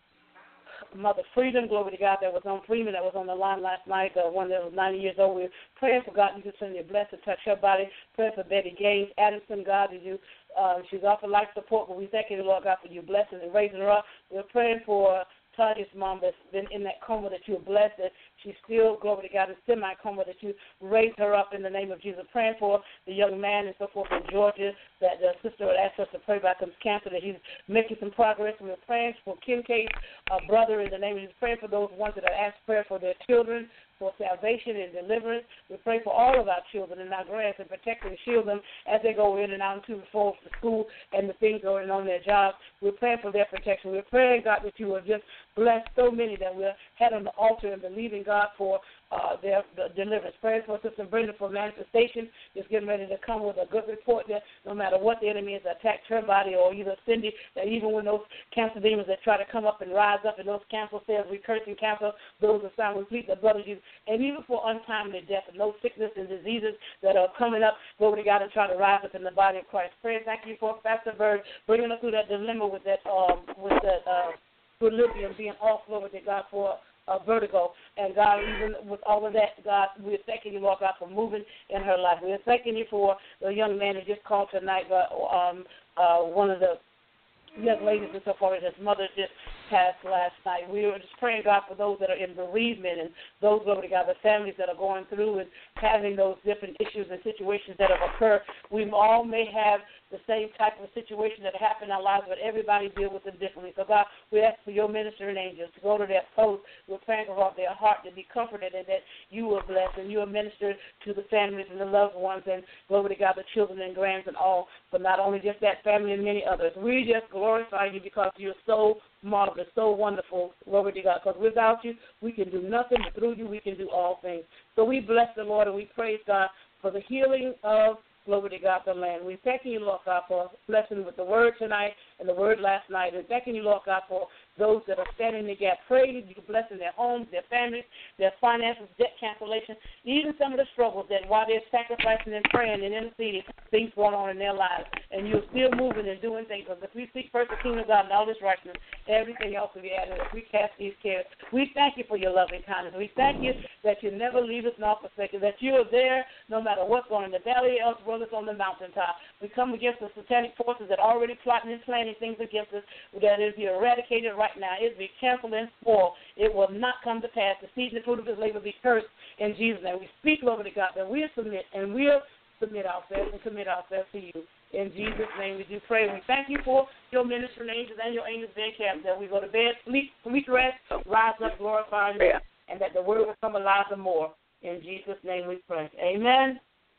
Mother Freedom, glory to God, that was on Freeman, that was on the line last night, the one that was ninety years old. We're praying for God, you continue to bless and touch her body. Praying for Betty Gaines Addison, God, that you, uh, she's off of life support, but we thank you, Lord God, for you blessing and raising her up. We're praying for Tanya's mom that's been in that coma, that you bless that she's still, glory to God, in semi-coma, that you raise her up in the name of Jesus. Praying for the young man and so forth in Georgia that the sister had asked us to pray about some cancer, that he's making some progress. And we're praying for Kincaid's uh, brother in the name of Jesus. Praying for those ones that are asked prayer for their children, for salvation and deliverance. We pray for all of our children and our grands and protect and shield them as they go in and out into the fold for school and the things going on their jobs. We're praying for their protection. We're praying, God, that you will just bless so many that we're head on the altar and believing, God, for uh, their the deliverance. Praying for Sister Brenda for manifestation. Just getting ready to come with a good report that no matter what the enemy has attacked her body, or either Cindy, that even when those cancer demons that try to come up and rise up and those cancer cells, we curse and cancel those assignments. We plead the blood of Jesus. And even for untimely death and those sickness and diseases that are coming up, glory to God, and try to rise up in the body of Christ. Pray, thank you for Pastor Bird bringing us through that dilemma with that um, with that uh, equilibrium being off, glory to God, for uh, vertigo. And God, even with all of that, God, we're thanking you, Lord God, for moving in her life. We're thanking you for the young man that just called tonight, God, um, uh, one of the young ladies and so forth, his mother just passed last night. We were just praying, God, for those that are in bereavement and those, glory to God, the families that are going through and having those different issues and situations that have occurred. We all may have the same type of situation that happened in our lives, but everybody deal with them differently. So, God, we ask for your ministering angels to go to that post. We're praying for their heart to be comforted and that you will bless and you will minister to the families and the loved ones and, glory to God, the children and grands and all, but not only just that family and many others. We just glorify you because you're so marvelous, so wonderful, glory to God, because without you, we can do nothing, but through you, we can do all things. So we bless the Lord and we praise God for the healing of, glory to God, the land. We thank you, Lord God, for blessing with the word tonight and the word last night, and thanking you, Lord God, for those that are standing in the gap, praying you blessing their homes, their families, their finances, debt cancellation, even some of the struggles that while they're sacrificing and praying and interceding, things going on in their lives, and you're still moving and doing things. Because if we seek first the kingdom of God and all this righteousness, everything else will be added. If we cast these cares, we thank you for your loving kindness. We thank you that you never leave us nor forsake us, that you are there no matter what's going on in the valley, else whether it's on the mountaintop. We come against the satanic forces that are already plotting and planning things against us, that it be eradicated right now. It be canceled and spoiled. It will not come to pass. The seed and the fruit of his labor be cursed in Jesus' name. We speak, Lord, to God, that we'll submit and we'll submit ourselves and commit ourselves to you. In Jesus' name we do pray. We thank you for your ministering angels and your angels being kept, that we go to bed, sleep, sleep rest, rise up, glorify you, and that the word will come alive the more. In Jesus' name we pray. Amen.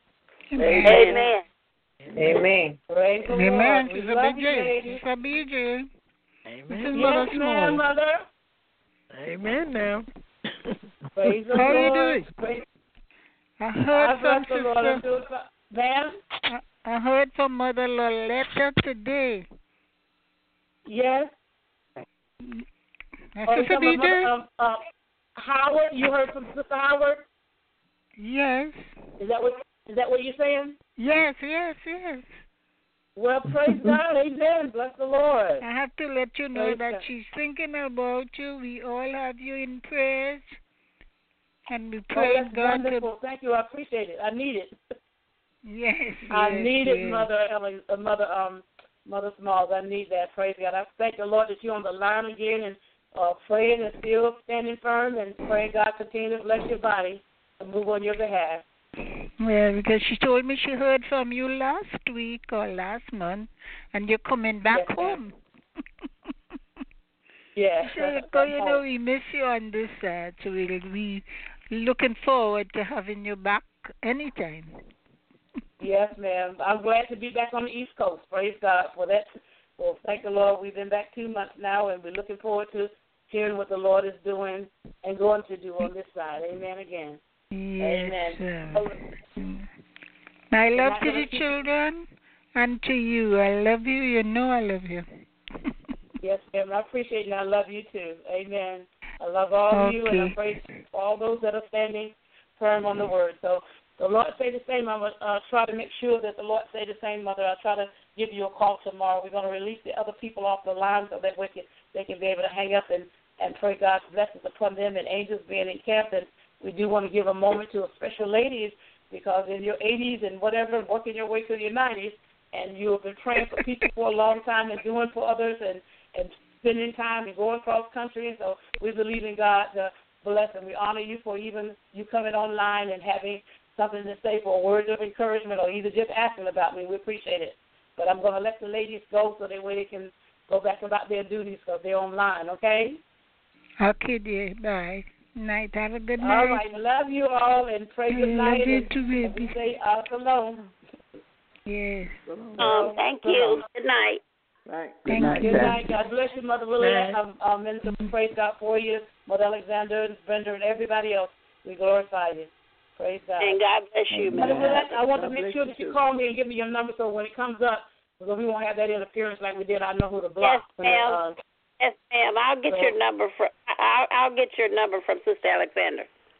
Amen. Amen. Amen. Praise the Amen. Lord. We Sister love B you, J. ladies. Sister B J. Amen. Yes, ma'am, Mother. Amen now. Praise the How Lord. you doing? Praise. I heard I from bless the Lord. I'm Sister. doing fine. Ma'am? I, I heard from Mother Loletta today. Yes. Uh, Oh, Sister you B talking J? about, um, uh, Howard? You heard from Sister Howard? Yes. Is that what is that what you're saying? Yes, yes, yes. Well, praise God. Amen. Bless the Lord. I have to let you know Praise that God. she's thinking about you. We all have you in prayers. And we pray Oh, that's God wonderful. to... Thank you. I appreciate it. I need it. Yes, I yes, need yes. it, Mother Ellen, uh, Mother um, Mother Smalls. I need that. Praise God. I thank the Lord that you're on the line again and uh, praying and still standing firm and praying God continue to bless your body and move on your behalf. Well, because she told me she heard from you last week or last month, and you're coming back Yes, home. Yeah. So, you know, we miss you on this side, so we'll be looking forward to having you back anytime. Yes, ma'am. I'm glad to be back on the East Coast. Praise God for that. Well, thank the Lord. We've been back two months now, and we're looking forward to hearing what the Lord is doing and going to do on this side. Amen again. Yes. Amen. Uh, my love to the children, And to you, I love you. You know I love you. Yes, ma'am. I appreciate you. I love you too. Amen. I love all okay. of you, and I pray for all those that are standing firm on the word. So the Lord say the same. I'm going to uh, try to make sure that the Lord say the same, Mother. I'll try to give you a call tomorrow. We're going to release the other people off the line so that we can, they can be able to hang up and, and pray God's blessings upon them and angels being encamped. And we do want to give a moment to special ladies because in your eighties and whatever, working your way to your nineties, and you have been praying for people for a long time and doing for others and, and spending time and going cross country. And so we believe in God to bless, and we honor you for even you coming online and having something to say for words of encouragement or either just asking about me. We appreciate it. But I'm going to let the ladies go so that way they can go back about their duties because they're online, okay? Okay, dear. Bye. Night. Have a good night. All right. Love you all and pray good night. Love you and, too, baby. and we say uh, shalom. Yes. Um, thank you. Good night. Right. Good Thank night, you. Good Sam. night. God bless you, Mother Willie. Um, uh, Minister, praise God for you. Mother Alexander and Brenda and everybody else. We glorify you. Praise God. And God bless you, Mother man. Willie, I want God to make bless sure you that you too. call me and give me your number so when it comes up, because we won't have that interference like we did. I know who to block. Yes, ma'am. Uh, Yes, ma'am. I'll get so, your number from. I'll, I'll get your number from Sister Alexander.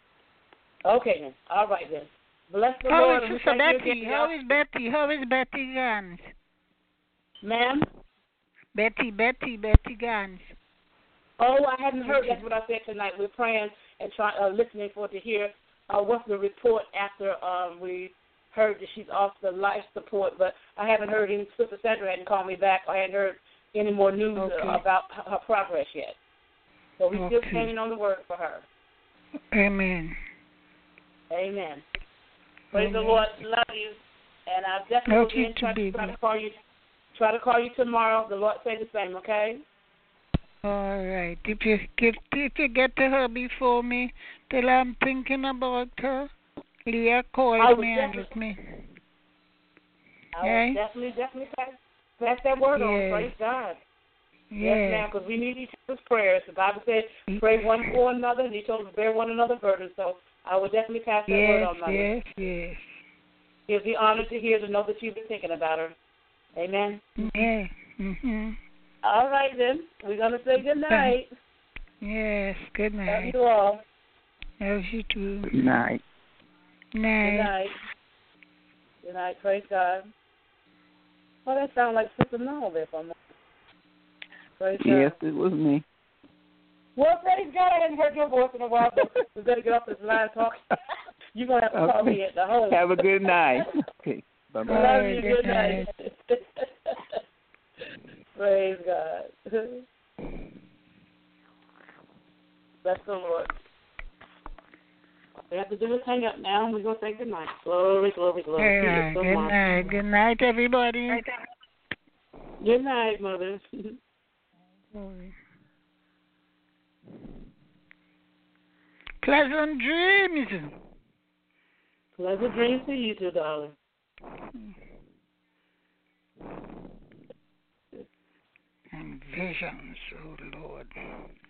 Okay, then. All right, then. Bless the How Lord. is and we Sister thank you Betty? again. How is Betty? How is Betty Gans? Ma'am? Betty, Betty, Betty Gans. Oh, I hadn't heard. That's what I said tonight. We're praying and trying, uh, listening for to hear uh, what's the report after um, we heard that she's off the life support. But I haven't heard any. Sister Sandra hadn't called me back. I hadn't heard any more news Okay. uh, about her her progress yet. So we're still Okay. standing on the word for her. Amen. Amen. Praise the Amen. Lord. Love you. And I'll Love definitely you again too, try, baby. try to call you. Try to call you tomorrow. The Lord say the same. Okay. All right. If you if, if you get to her before me, tell her I'm thinking about her. Leah I called will me and definitely- with me. I will Okay. definitely, definitely pass, pass that word on. Yes. Praise God. Yes, Yeah. ma'am, because we need each other's prayers. The Bible said, pray one for another, and he told us to bear one another's burden. So I will definitely pass that word Yes, on, Mother. yes, yes. It'll be honored to hear, to know that you've been thinking about her. Amen. Yeah. Mhm. All right, then. We're going to say good night. Yes. Good Love night. you all. Love you too. Good night. Night. Good night. Good night. Praise God. Oh, that sounds like Sister Noel there for a moment. Praise Yes, God. it was me. Well, praise God. I hadn't heard your voice in a while, but we better get off this line talk. You're going to have to call me at the home. Have a good night. Okay. Bye-bye. All Love right, you. good Good night. Praise God. Bless the Lord. We have to do is hang up now. We're going to say good night. Glory, glory, glory. All He right, is so good wonderful. night. Good night, everybody. Good night, Mother. Pleasant dreams. Pleasant dreams to you too, darling. And visions, oh Lord.